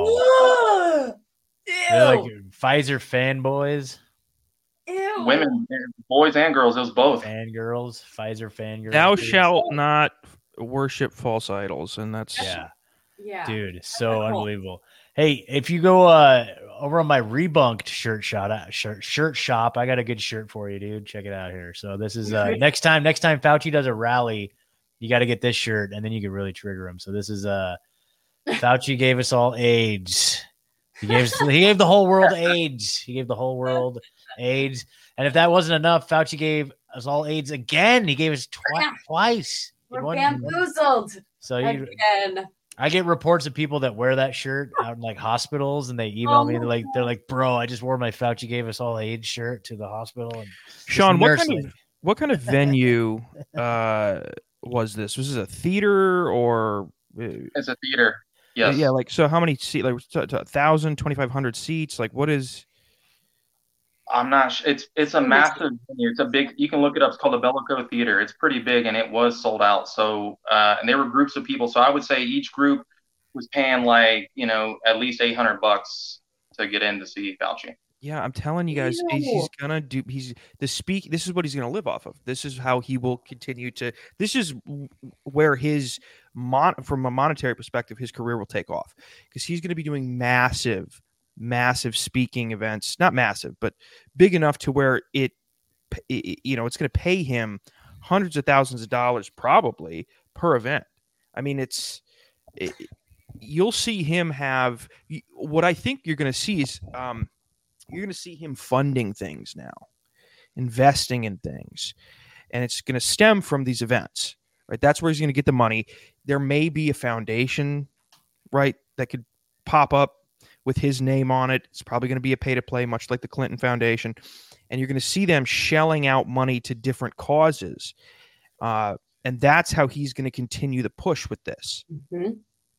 They're like Pfizer fanboys. Ew. Women, boys and girls, it was both. Fangirls, Pfizer fangirls. Thou shalt not worship false idols, and that's yeah, yeah, dude, so unbelievable. Hey, if you go uh over on my Rebunked shirt shot uh, shirt shirt shop, I got a good shirt for you, dude. Check it out here. So this is uh next time next time Fauci does a rally, you got to get this shirt, and then you can really trigger him. So this is uh Fauci gave us all AIDS. He gave he gave the whole world AIDS. He gave the whole world AIDS. And if that wasn't enough, Fauci gave us all AIDS again. He gave us twi- Yeah. twice. We're One- bamboozled So you, again. I get reports of people that wear that shirt out in like hospitals, and they email Oh me. my They're like, they're like, bro, I just wore my Fauci gave us all AIDS shirt to the hospital. And Sean, this what nurse kind lady- of what kind of venue uh, was this? Was this a theater or? uh, It's a theater. Yes. Yeah, like so. How many seats? Like t- t- thousand, twenty-five hundred seats. Like what is? I'm not. Sh- it's it's a massive venue. It's a big. You can look it up. It's called the Bellico Theater. It's pretty big, and it was sold out. So, uh, and there were groups of people. So I would say each group was paying like you know at least eight hundred bucks to get in to see Fauci. Yeah, I'm telling you guys, he's, Ew. he's gonna do. He's the speak. This is what he's gonna live off of. This is how he will continue to. This is w- where his mon from a monetary perspective, his career will take off because he's going to be doing massive, massive speaking events. Not massive, but big enough to where it, it you know, it's going to pay him hundreds of thousands of dollars probably per event. I mean, it's. It, you'll see him have what I think you're going to see is. Um, You're going to see him funding things now, investing in things, and it's going to stem from these events, right? That's where he's going to get the money. There may be a foundation, right, that could pop up with his name on it. It's probably going to be a pay-to-play, much like the Clinton Foundation, and you're going to see them shelling out money to different causes, uh, and that's how he's going to continue the push with this. Mm-hmm.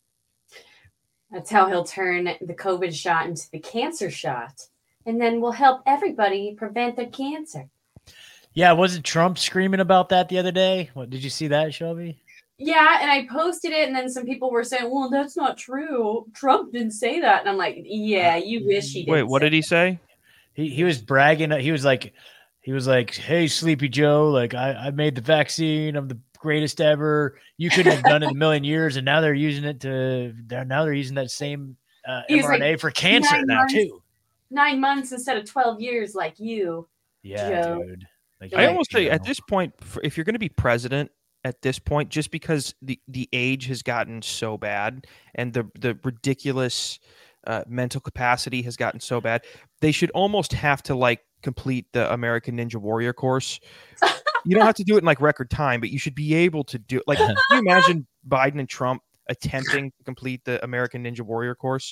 That's how he'll turn the COVID shot into the cancer shot. And then we'll help everybody prevent their cancer. Yeah, wasn't Trump screaming about that the other day? What did you see that, Shelby? Yeah, and I posted it, and then some people were saying, well, that's not true. Trump didn't say that. And I'm like, yeah, you wish he did. Wait, what did he say? He he was bragging. He was like, he was like, hey, Sleepy Joe, like I, I made the vaccine. I'm the greatest ever. You couldn't have done it in a million years, and now they're using it to. They're now they're using that same uh, He was mRNA like, for cancer nine now months. too. Nine months instead of twelve years like you. Yeah, Joe. dude. Like, I yeah, almost you say at know. this point, for- if you're going to be president at this point, just because the, the age has gotten so bad and the the ridiculous uh, mental capacity has gotten so bad, they should almost have to like complete the American Ninja Warrior course. You don't have to do it in like record time, but you should be able to do like. Can you imagine Biden and Trump attempting to complete the American Ninja Warrior course?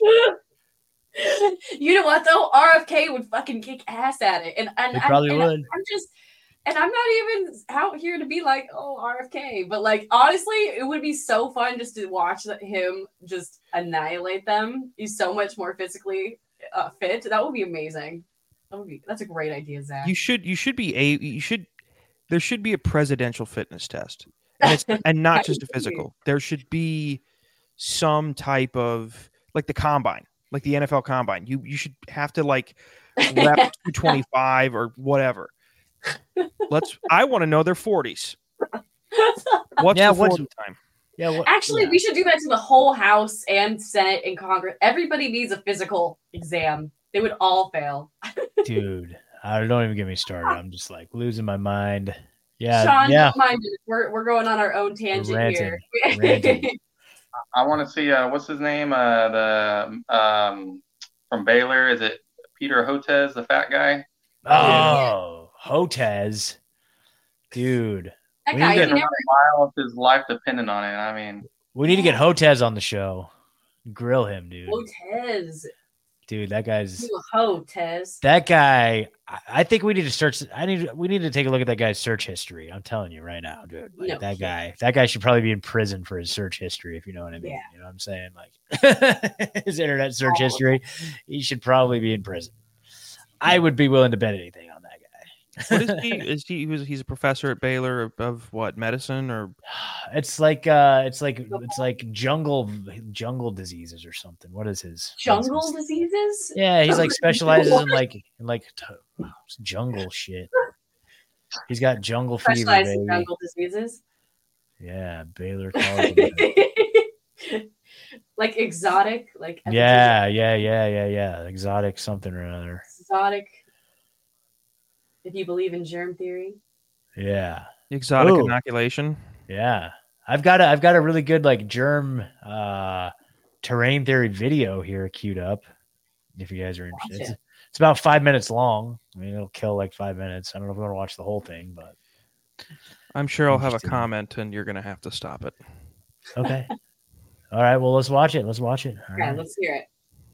You know what though? R F K would fucking kick ass at it, and and, He probably and, would. I'm just, and I'm not even out here to be like, oh, R F K, but like honestly, it would be so fun just to watch that- him just annihilate them. He's so much more physically uh, fit. That would be amazing. That would be. That's a great idea, Zach. You should you should be a you should there should be a presidential fitness test, and, it's, and not just a physical. There should be some type of like the combine, like the N F L combine. You you should have to like rep two twenty-five or whatever. Let's. I want to know their forties. What's Yeah, the what's- forty time? Yeah, what, Actually, yeah. we should do that to the whole House and Senate and Congress. Everybody needs a physical exam. They would all fail. dude. I don't even get me started. I'm just like losing my mind. Yeah, Sean, yeah. don't mind it. We're we're going on our own tangent ranting. here. Ranting. I want to see uh, what's his name? Uh, the um, from Baylor. Is it Peter Hotez, the fat guy? Oh, Hotez, dude. That We guy, need he to- Getting never. a mile if his life depended on it. I mean, We need to get Hotez on the show. Grill him, dude. Hotez. Dude, that guy's Hotez. that guy. I- I think we need to search. I need. We need to take a look at that guy's search history. I'm telling you right now, dude. Like No that shit. guy. That guy should probably be in prison for his search history, if you know what I mean. Yeah. You know what I'm saying? Like his internet search Oh. history. He should probably be in prison. I would be willing to bet anything on that guy. What is he? Is he? he was, he's a professor at Baylor of, of what medicine or? It's like uh, it's like it's like jungle jungle diseases or something. What is his Jungle what's his- diseases? Yeah, he's like specializes in like in like t- jungle shit. He's got jungle fever, Specialized in baby. jungle diseases. Yeah, Baylor College. Like exotic, like yeah, yeah, yeah, yeah, yeah. Exotic something or another. exotic. If you believe in germ theory. Yeah, Exotic Ooh. inoculation. yeah. I've got a I've got a really good like germ uh terrain theory video here queued up. if you guys are interested. It's, it's about five minutes long. I mean, it'll kill like five minutes. I don't know if we want to watch the whole thing, but I'm sure I'll have a comment and you're going to have to stop it. Okay. All right. Well, let's watch it. Let's watch it. All yeah, right. let's hear it.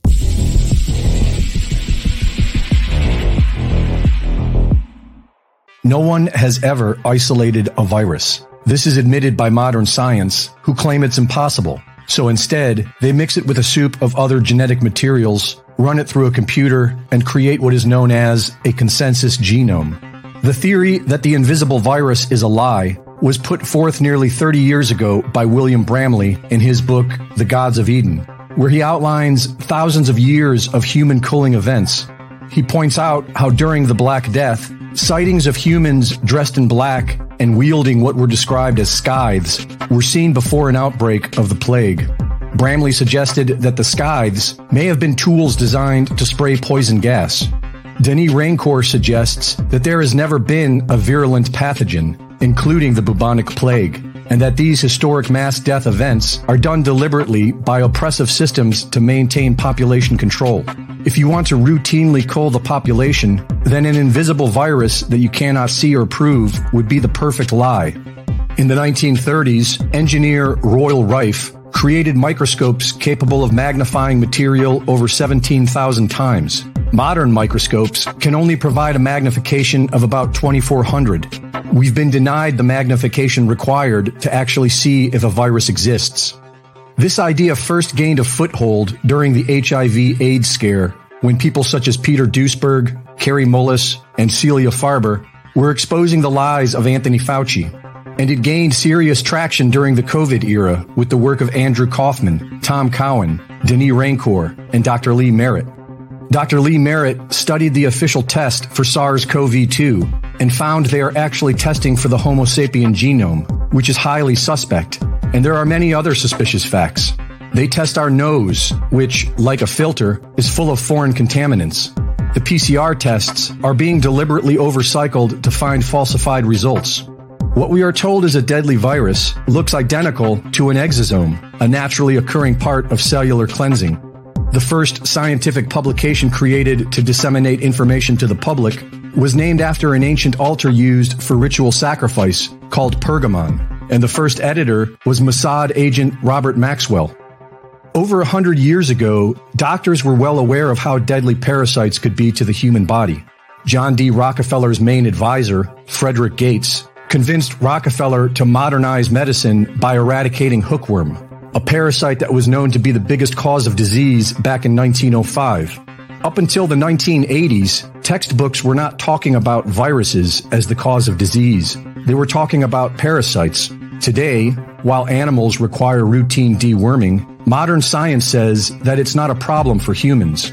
No one has ever isolated a virus. This is admitted by modern science, who claim it's impossible. So instead, they mix it with a soup of other genetic materials, run it through a computer, and create what is known as a consensus genome. The theory that the invisible virus is a lie was put forth nearly thirty years ago by William Bramley in his book, The Gods of Eden, where he outlines thousands of years of human culling events. He points out how during the Black Death, sightings of humans dressed in black and wielding what were described as scythes were seen before an outbreak of the plague. Bramley suggested that the scythes may have been tools designed to spray poison gas. Denis Rancourt suggests that there has never been a virulent pathogen, including the bubonic plague, and that these historic mass death events are done deliberately by oppressive systems to maintain population control. If you want to routinely cull the population, then an invisible virus that you cannot see or prove would be the perfect lie. In the nineteen thirties, engineer Royal Rife created microscopes capable of magnifying material over seventeen thousand times. Modern microscopes can only provide a magnification of about twenty-four hundred. We've been denied the magnification required to actually see if a virus exists. This idea first gained a foothold during the H I V AIDS scare, when people such as Peter Duesberg, Carrie Mullis, and Celia Farber were exposing the lies of Anthony Fauci. And it gained serious traction during the COVID era with the work of Andrew Kaufman, Tom Cowan, Denis Rancourt, and Doctor Lee Merritt. Doctor Lee Merritt studied the official test for SARS-C o V two and found they are actually testing for the Homo sapien genome, which is highly suspect. And there are many other suspicious facts. They test our nose, which, like a filter, is full of foreign contaminants. The P C R tests are being deliberately overcycled to find falsified results. What we are told is a deadly virus looks identical to an exosome, a naturally occurring part of cellular cleansing. The first scientific publication created to disseminate information to the public was named after an ancient altar used for ritual sacrifice called Pergamon, and the first editor was Mossad agent Robert Maxwell. Over a hundred years ago, doctors were well aware of how deadly parasites could be to the human body. John D. Rockefeller's main advisor, Frederick Gates, convinced Rockefeller to modernize medicine by eradicating hookworm, a parasite that was known to be the biggest cause of disease back in nineteen oh five. Up until the nineteen eighties, textbooks were not talking about viruses as the cause of disease. They were talking about parasites. Today, while animals require routine deworming, modern science says that it's not a problem for humans.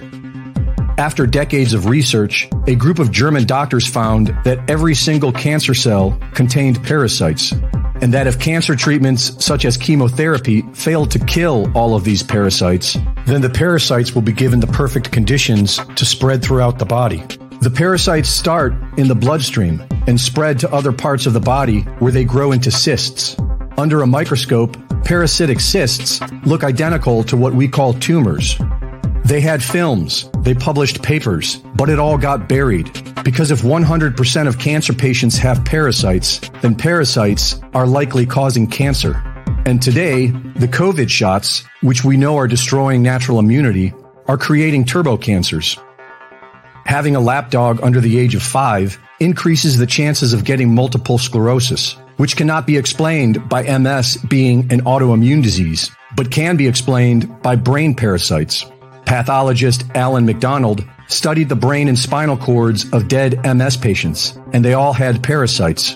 After decades of research, a group of German doctors found that every single cancer cell contained parasites, and that if cancer treatments such as chemotherapy fail to kill all of these parasites, then the parasites will be given the perfect conditions to spread throughout the body. The parasites start in the bloodstream and spread to other parts of the body where they grow into cysts. Under a microscope, parasitic cysts look identical to what we call tumors. They had films, they published papers, but it all got buried. Because if one hundred percent of cancer patients have parasites, then parasites are likely causing cancer. And today, the COVID shots, which we know are destroying natural immunity, are creating turbocancers. Having a lapdog under the age of five increases the chances of getting multiple sclerosis, which cannot be explained by M S being an autoimmune disease, but can be explained by brain parasites. Pathologist Alan McDonald studied the brain and spinal cords of dead M S patients, and they all had parasites.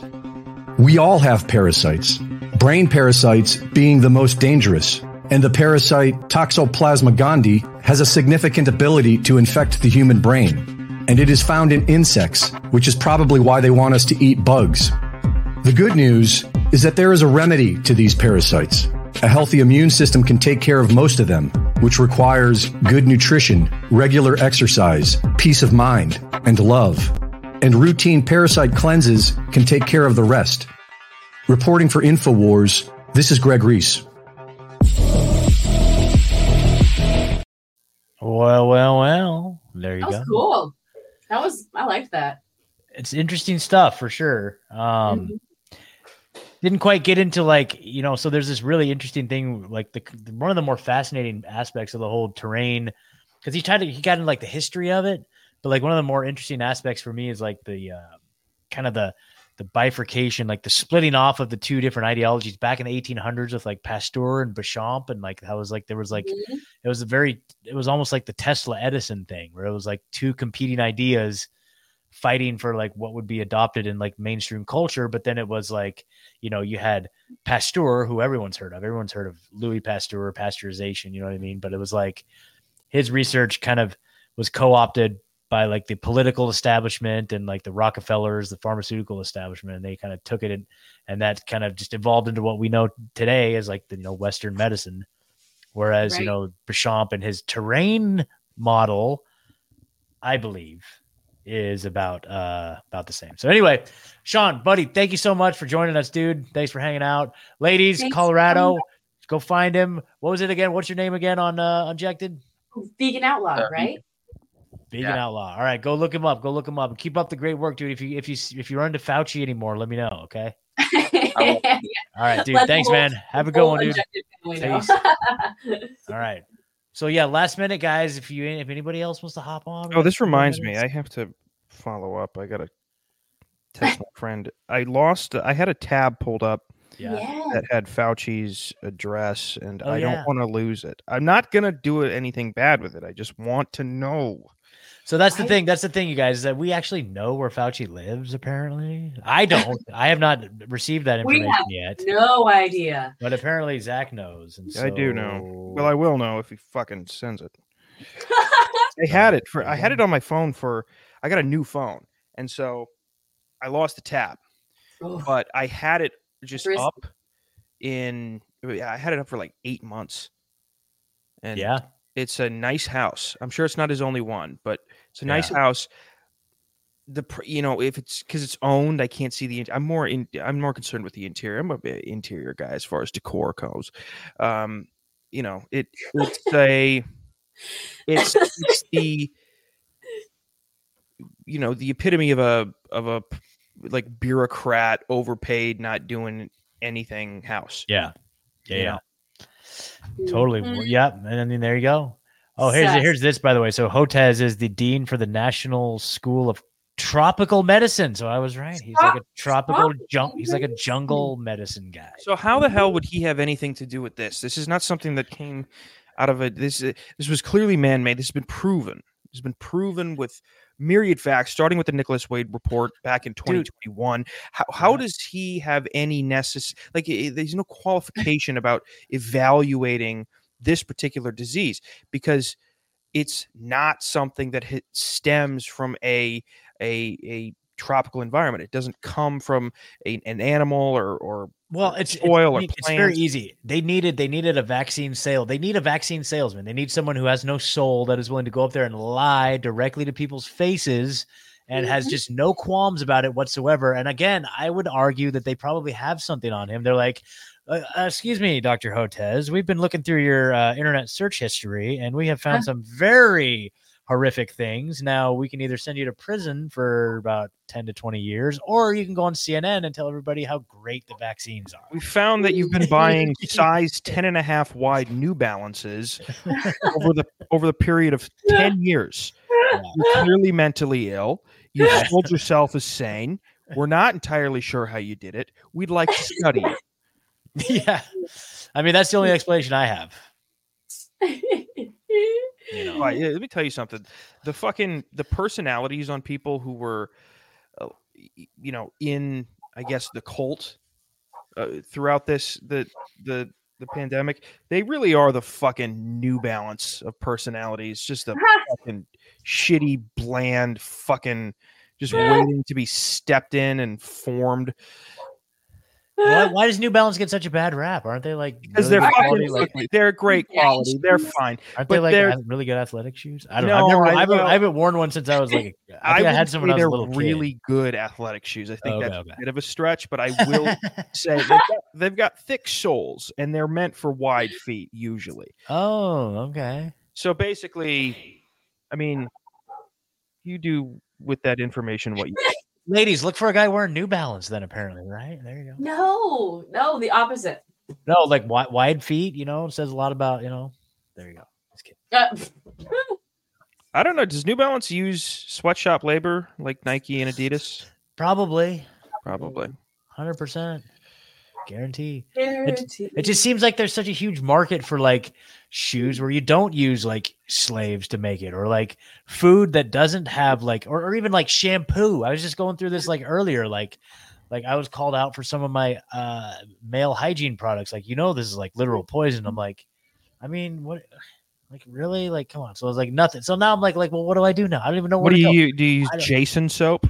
We all have parasites, brain parasites being the most dangerous, and the parasite Toxoplasma gondii has a significant ability to infect the human brain, and it is found in insects, which is probably why they want us to eat bugs. The good news is that there is a remedy to these parasites. A healthy immune system can take care of most of them, which requires good nutrition, regular exercise, peace of mind, and love. And routine parasite cleanses can take care of the rest. Reporting for InfoWars, this is Greg Reese. Oh, Well, well, well. There you That was go. cool. That was I liked that. It's interesting stuff for sure. Um, Mhm. Didn't quite get into like, you know, so there's this really interesting thing, like the one of the more fascinating aspects of the whole terrain, because he tried to he got into like the history of it, but like one of the more interesting aspects for me is like the uh, kind of the the bifurcation, like the splitting off of the two different ideologies back in the eighteen hundreds with like Pasteur and Béchamp, and like that was like there was like Mhm. it was a very it was almost like the Tesla Edison thing where it was like two competing ideas fighting for like what would be adopted in like mainstream culture. But then it was like, you know, you had Pasteur, who everyone's heard of. Everyone's heard of Louis Pasteur, pasteurization, you know what I mean? But it was like his research kind of was co-opted by like the political establishment and like the Rockefellers, the pharmaceutical establishment. And they kind of took it in, and that kind of just evolved into what we know today as like the, you know, Western medicine. Whereas, Right. you know, Béchamp and his terrain model, I believe, is about uh about the same. So anyway, Sean, buddy, thank you so much for joining us, dude. Thanks for hanging out. Ladies, Thanks Colorado, so go find him. What was it again? What's your name again on uh Unjected? Vegan Outlaw, Uh, right? Vegan Yeah. Outlaw. All right, go look him up. Go look him up. Keep up the great work, dude. If you if you if you run to Fauci anymore, let me know, okay? Yeah. All right, dude. Let the Thanks, whole- man. Have a the good whole one, dude. Unjected family know. Peace. All right. So yeah, last minute, guys. If you if anybody else wants to hop on. we Oh, got this two more reminds me. minutes. I have to follow up. I gotta text my friend. I lost. I had a tab pulled up Yeah. Yeah. that had Fauci's address, and Oh, I yeah. don't want to lose it. I'm not gonna do anything bad with it. I just want to know. So that's the I- thing. That's the thing, you guys, is that we actually know where Fauci lives. Apparently, I don't. I have not received that We information have yet, no idea. but apparently Zach knows. And I do know. Well, I so- will know if he fucking sends it. I had it for. I had it on my phone for. I got a new phone, and so I lost the tab. Oof. But I had it just Risky. up in. I had it up for like eight months. And yeah, it's a nice house. I'm sure it's not his only one, but it's a nice Yeah. house. The pr- you know if it's because it's owned, I can't see the. in- I'm more in. I'm more concerned with the interior. I'm a bit interior guy as far as decor goes. Um, you know it. It's a. It's, it's the. You know the epitome of a of a like bureaucrat, overpaid, not doing anything house. yeah, yeah, You yeah. know? Totally. Mhm. Well, yeah, and I mean, there you go. Oh, here's Sus. here's this, by the way. So Hotez is the dean for the National School of Tropical Medicine. So I was right. He's like a tropical Tropical jung. He's like a jungle medicine guy. So how the hell would he have anything to do with this? This is not something that came out of a this. uh, This was clearly man-made. This has been proven. It's been proven with myriad facts, starting with the Nicholas Wade report back in twenty twenty-one. How how Yeah. does he have any necess like? i- There's no qualification about evaluating this particular disease because it's not something that hit, stems from a a a tropical environment. It doesn't come from a, an animal or or Well, it's it's, soil I or mean, it's very plants. easy. They needed they needed a vaccine sale. They need a vaccine salesman. They need someone who has no soul that is willing to go up there and lie directly to people's faces and has Mhm. just no qualms about it whatsoever. And again, I would argue that they probably have something on him. They're like, uh, uh, excuse me, Doctor Hotez, we've been looking through your uh, internet search history and we have found Huh. some very horrific things. Now we can either send you to prison for about ten to twenty years, or you can go on C N N and tell everybody how great the vaccines are. We found that you've been buying size ten and a half wide New Balances over the over the period of ten years. You're clearly mentally ill. You sold yourself as sane. We're not entirely sure how you did it. We'd like to study it. Yeah. I mean, that's the only explanation I have. You know, All right, yeah, let me tell you something. The fucking the personalities on people who were, uh, y- you know, in I guess the cult uh, throughout this the the the pandemic, they really are the fucking New Balance of personalities. Just a fucking shitty, bland, fucking just waiting to be stepped in and formed. why, why does New Balance get such a bad rap? Aren't they like Because really they're good quality, fucking, like, they're great quality. They're fine. aren't but they like they're- ath- really good athletic shoes? I don't No, know. I've never, I- I, haven't, well- I haven't worn one since I was like, a- I think I, would had some when say I was they're a little kid. really good athletic shoes. I think Okay, that's okay. a bit of a stretch, but I will say they've got, they've got thick soles and they're meant for wide feet usually. Oh, okay. So basically, I mean, you do with that information what you. Ladies, look for a guy wearing New Balance. Then apparently, right there you go. No, no, the opposite. No, like wide, wide feet. You know, says a lot about you know. There you go. Just kidding. Uh, I don't know. Does New Balance use sweatshop labor like Nike and Adidas? Probably. Probably. one hundred percent. Guarantee. Guarantee. It, it just seems like there's such a huge market for like shoes where you don't use like slaves to make it, or like food that doesn't have like, or, or even like shampoo. I was just going through this like earlier, like, like I was called out for some of my uh, male hygiene products. Like, you know, this is like literal poison. I'm like, I mean, what? Like really? Like, come on. So I was like, nothing. So now I'm like, like, well, what do I do now? I don't even know What where do to you go. do? You use Jason soap?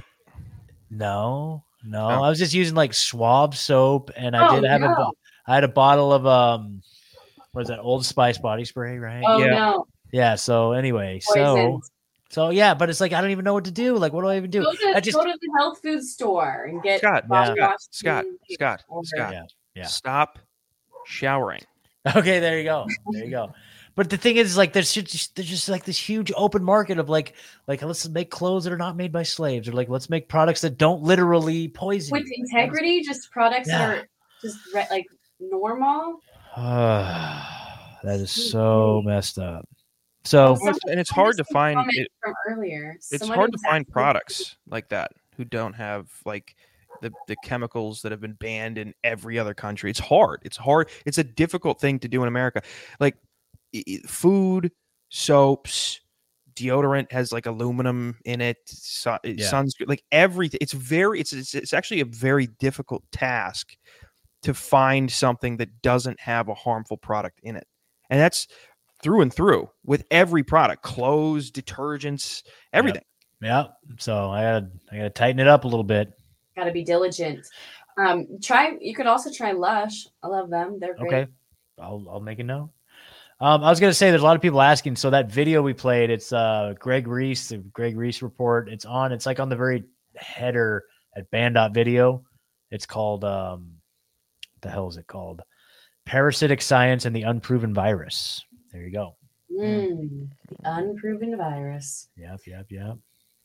No, no, Oh. I was just using like Schwab soap, and I Oh, did have a, no. bo- I had a bottle of um, what is that? Old Spice body spray, right? Oh Yeah. no. Yeah. So anyway, so Poisoned. so yeah, but it's like I don't even know what to do. Like, what do I even do? Go to, I just go to the health food store and get Scott, body Yeah. wash. Scott, and- Scott, or- Scott. yeah, yeah. Stop showering. Okay, there you go. There you go. But the thing is, like, there's just there's just like this huge open market of like, like let's make clothes that are not made by slaves, or like let's make products that don't literally poison. with you. integrity, just products Yeah. that are just re- like normal. that is so messed up. So Well, and it's hard to find Comment it, from earlier. it's Someone hard to was find asking- products like that who don't have like the, the chemicals that have been banned in every other country. It's hard. It's hard. It's a difficult thing to do in America. Like i- i- food, soaps, deodorant has like aluminum in it. Sun, Yeah. sunscreen, like everything. It's very. It's, it's it's actually a very difficult task to find something that doesn't have a harmful product in it, and that's through and through with every product, clothes, detergents, everything. yeah, so I gotta I gotta tighten it up a little bit. Got to be diligent. Um, try. You could also try Lush. I love them. They're great. Okay, I'll I'll make a note. Um, I was gonna say there's a lot of people asking. So that video we played, it's uh Greg Reese, the Greg Reese report. It's on. It's like on the very header at Band Video. It's called um, what the hell is it called? Parasitic Science and the Unproven Virus. There you go. Mm, the unproven virus. Yep, yep, yep.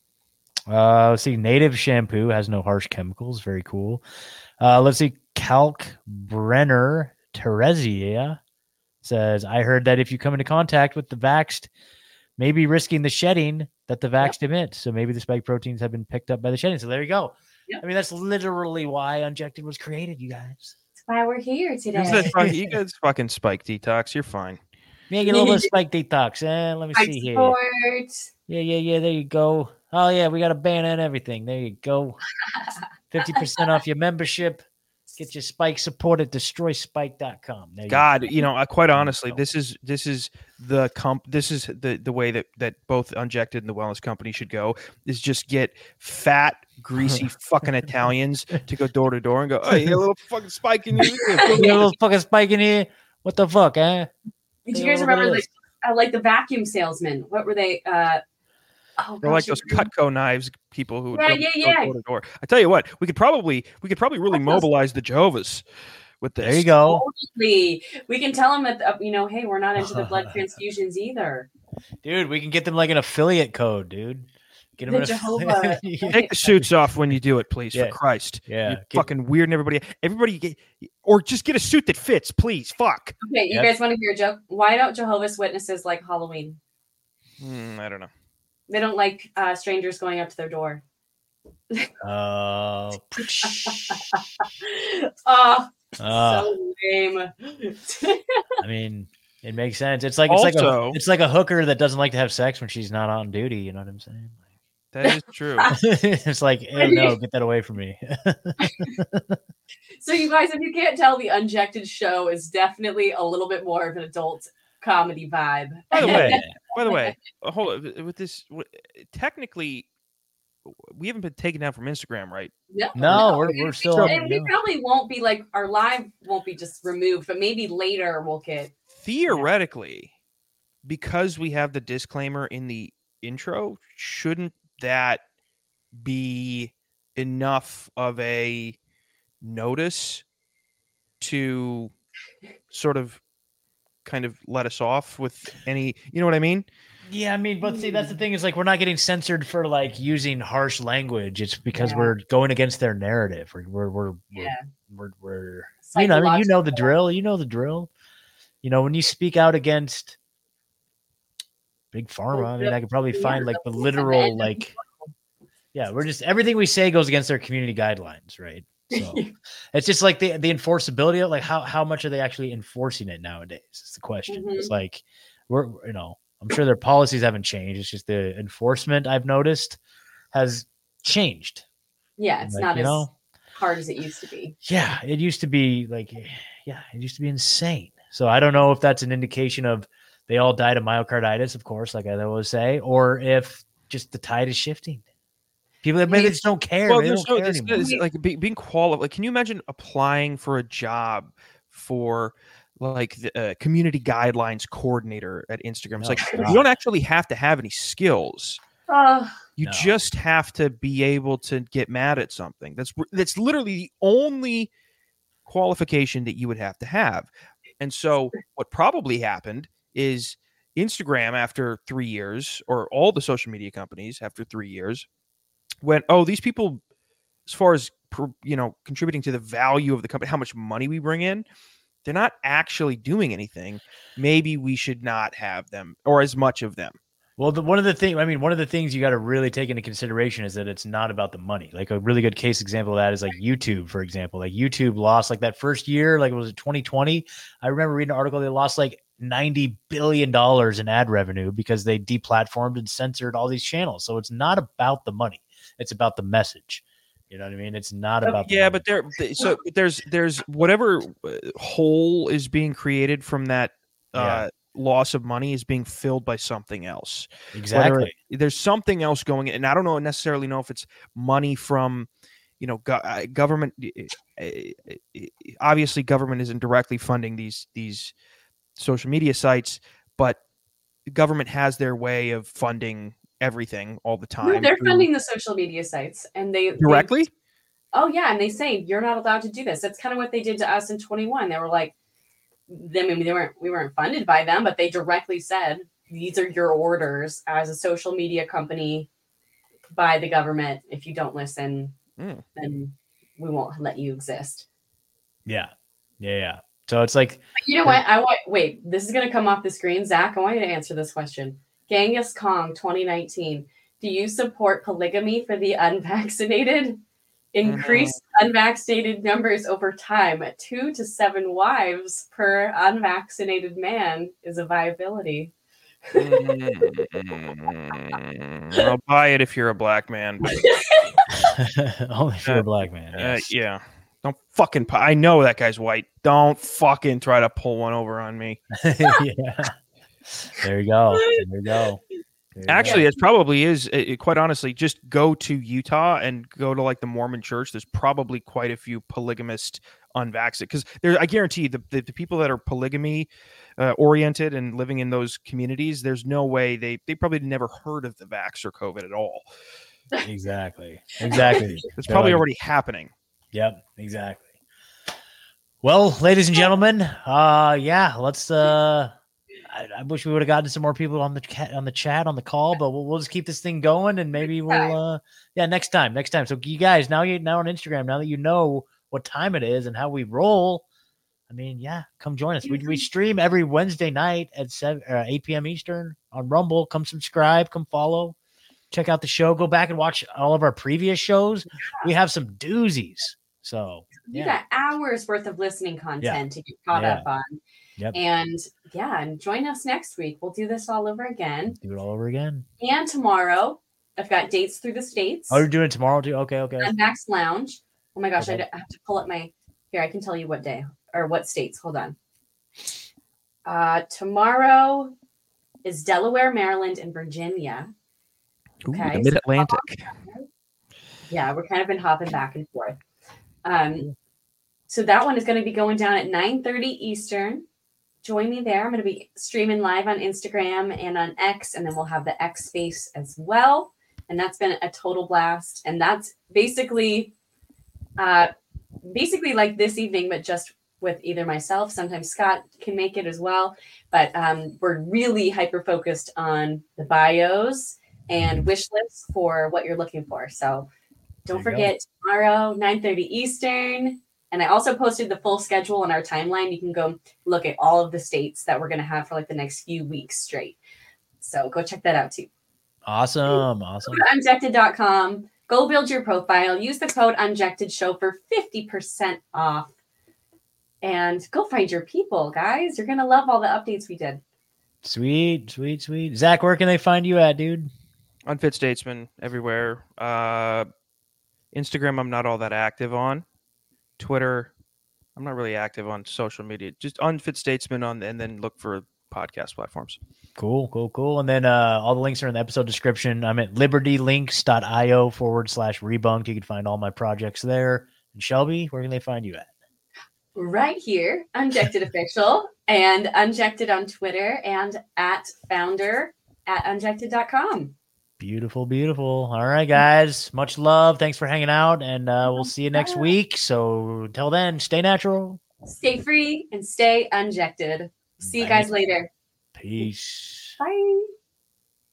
Uh, let's see. Native shampoo has no harsh chemicals. Very cool. Uh, let's see. Kalk Brenner Teresia says, I heard that if you come into contact with the vaxxed, maybe risking the shedding that the vaxxed emit. So maybe the spike proteins have been picked up by the shedding. So there you go. Yep. I mean, that's literally why Unjected was created, you guys. That's why we're here You today. guys fucking- you guys fucking spike detox. You're fine. Yeah, get a little bit of spike detox. Eh, let me Fight see here. sport. Yeah, yeah, yeah. There you go. Oh, yeah, we got a ban on everything. There you go. fifty percent off your membership. Get your Spike support at destroy spike dot com. There you God, go. you know, I, quite honestly, this is this is the comp. This is the the way that that both Unjected and the Wellness Company should go. Is just get fat, greasy fucking Italians to go door to door and go, "Hey, a little fucking spike in your You got a little fucking spike in here. What the fuck, eh? Did Hey, you guys what about remember this? like, uh, like the vacuum salesman? What were they? Uh, oh, They're like gosh, those you- Cutco knives people who would Yeah, go, yeah, go yeah. door to door. I tell you what, we could probably we could probably really mobilize the Jehovah's with this. There you go. Totally. We can tell them that uh, you know, hey, we're not into the blood transfusions either. Dude, we can get them like an affiliate code, dude. Get them The an Jehovah. affiliate. Take the suits off when you do it, please, Yeah. for Christ. Yeah. You're Get- fucking weird and everybody everybody get or just get a suit that fits, please. Fuck. Okay, you Yep. guys want to hear a joke? Why don't Jehovah's Witnesses like Halloween? Hmm, I don't know. They don't like uh, strangers going up to their door. Oh, Oh, uh, so lame. I mean, it makes sense. It's like it's like a Also- it's like a hooker that doesn't like to have sex when she's not on duty. You know what I'm saying? That is true. It's like, eh, no, get that away from me. So, you guys, if you can't tell, the Unjected show is definitely a little bit more of an adult comedy vibe. By the way, by the way, uh, hold on. With this, w- technically, we haven't been taken down from Instagram, right? No, No, we're- we're still on And it, we yeah. probably won't be like our live won't be just removed, but maybe later we'll get. Theoretically, because we have the disclaimer in the intro, shouldn't that be enough of a notice to sort of kind of let us off with any, you know what I mean? Yeah, I mean, but see, that's the thing is like we're not getting censored for like using harsh language. It's because Yeah. we're going against their narrative. We're we're we're Yeah. we're, we're, we're you know, I mean, you know the drill. You know the drill. You know, when you speak out against Big Pharma, I mean, I could probably find like the literal like, yeah, we're just everything we say goes against their community guidelines, right? So it's just like the the enforceability of like how how much are they actually enforcing it nowadays? It's the question. Mhm. It's like we're you know. I'm sure their policies haven't changed. It's just the enforcement I've noticed has changed. Yeah, it's Like, not you as know? hard as it used to be. Yeah, it used to be like, yeah, it used to be insane. So I don't know if that's an indication of they all died of myocarditis, of course, like I always say, or if just the tide is shifting. People maybe they just don't care. Well, They there's don't no, care this, anymore. this, like be, being qualified. Like, can you imagine applying for a job for like the uh, community guidelines coordinator at Instagram? It's Oh, like God. you don't actually have to have any skills. Oh, You No. just have to be able to get mad at something. That's that's literally the only qualification that you would have to have. And so what probably happened is Instagram after three years, or all the social media companies after three years, went, oh, these people, as far as per- you know, contributing to the value of the company, how much money we bring in, they're not actually doing anything. Maybe we should not have them or as much of them. Well, the, one of the things, I mean, one of the things you got to really take into consideration is that it's not about the money. Like a really good case example of that is like YouTube, for example. Like YouTube lost like that first year, like was it twenty twenty? I remember reading an article, they lost like ninety billion dollars in ad revenue because they deplatformed and censored all these channels. So it's not about the money. It's about the message. You know what I mean? It's not about the Yeah, money. but there th- so there's there's whatever uh, hole is being created from that uh loss of money is being filled by something else. Whether Exactly. it- there's something else going in, and I don't know necessarily know if it's money from, you know, go, uh, government. uh, uh, Obviously, government isn't directly funding these these social media sites, but the government has their way of funding everything all the time. No, they're through- funding the social media sites, and they they- directly. oh yeah, and they say you're not allowed to do this. That's kind of what they did to us in twenty-one. They were like, I mean, they weren't we weren't funded by them, but they directly said these are your orders as a social media company by the government. If you don't listen, Mm. then we won't let you exist. Yeah. Yeah. Yeah. So it's like, You know what? I want wait. This is gonna come off the screen, Zach. I want you to answer this question. Genghis Kong, twenty nineteen. Do you support polygamy for the unvaccinated? Increase unvaccinated numbers over time. Two to seven wives per unvaccinated man is a viability. Mm, I'll buy it if you're a black man. But, only for a black man. uh, Yes. yeah. Don't fucking. pu- I know that guy's white. Don't fucking try to pull one over on me. Yeah. There you go. There you go. There you Actually, go. it probably is. It, it- quite honestly, just go to Utah and go to like the Mormon church. There's probably quite a few polygamist unvaccinated, because there. I guarantee you, the, the the people that are polygamy uh, oriented and living in those communities, there's no way they they probably never heard of the vax or COVID at all. Exactly. Exactly. It's They're probably like- already happening. Yep, exactly. Well, ladies and gentlemen, uh yeah, let's uh I, I wish we would have gotten some more people on the cat on the chat on the call, but we'll, we'll just keep this thing going and maybe we'll uh yeah, next time, next time. So you guys, now you now on Instagram, now that you know what time it is and how we roll, I mean, yeah, come join us. We we stream every Wednesday night at seven uh, eight p.m. Eastern on Rumble. Come subscribe, come follow. Check out the show. Go back and watch all of our previous shows. We have some doozies. So You yeah, got hours worth of listening content to get caught Yeah. up on. Yep. And yeah, and join us next week. We'll do this all over again. do it all over again. And tomorrow, I've got dates through the states. Oh, you're doing it tomorrow too? Okay, okay. Unvax Lounge. Oh my gosh, I Okay. d- I have to pull up my here. I can tell you what day or what states. Hold on. Uh, tomorrow is Delaware, Maryland, and Virginia. Ooh, Okay, the so- Mid Atlantic. Yeah, we're kind of been hopping back and forth. Um, so that one is going to be going down at nine thirty Eastern. Join me there. I'm going to be streaming live on Instagram and on X, and then we'll have the X space as well. And that's been a total blast. And that's basically, uh, basically like this evening, but just with either myself. Sometimes Scott can make it as well. But um, we're really hyper focused on the bios and wish lists for what you're looking for. So don't forget go. tomorrow, nine thirty Eastern. And I also posted the full schedule on our timeline. You can go look at all of the states that we're going to have for like the next few weeks straight. So go check that out too. Awesome. Awesome. Go to unjected dot com. Go build your profile. Use the code UNJECTEDSHOW for fifty percent off. And go find your people, guys. You're going to love all the updates we did. Sweet, sweet, sweet. Zach, where can they find you at, dude? Unfit Statesman everywhere. Uh, Instagram, I'm not all that active on. Twitter, I'm not really active on social media. Just Unfit Statesman on, and then look for podcast platforms. Cool, cool, cool. And then uh, all the links are in the episode description. I'm at libertylinks.io forward slash rebunked. You can find all my projects there. And Shelby, where can they find you at? Right here, Unjected Official, and Unjected on Twitter, and at founder at unjected dot com. Beautiful, beautiful. All right, guys. Much love. Thanks for hanging out, and uh, we'll see you next week. So until then, stay natural. Stay free and stay unjected. See you guys later. Peace. Bye.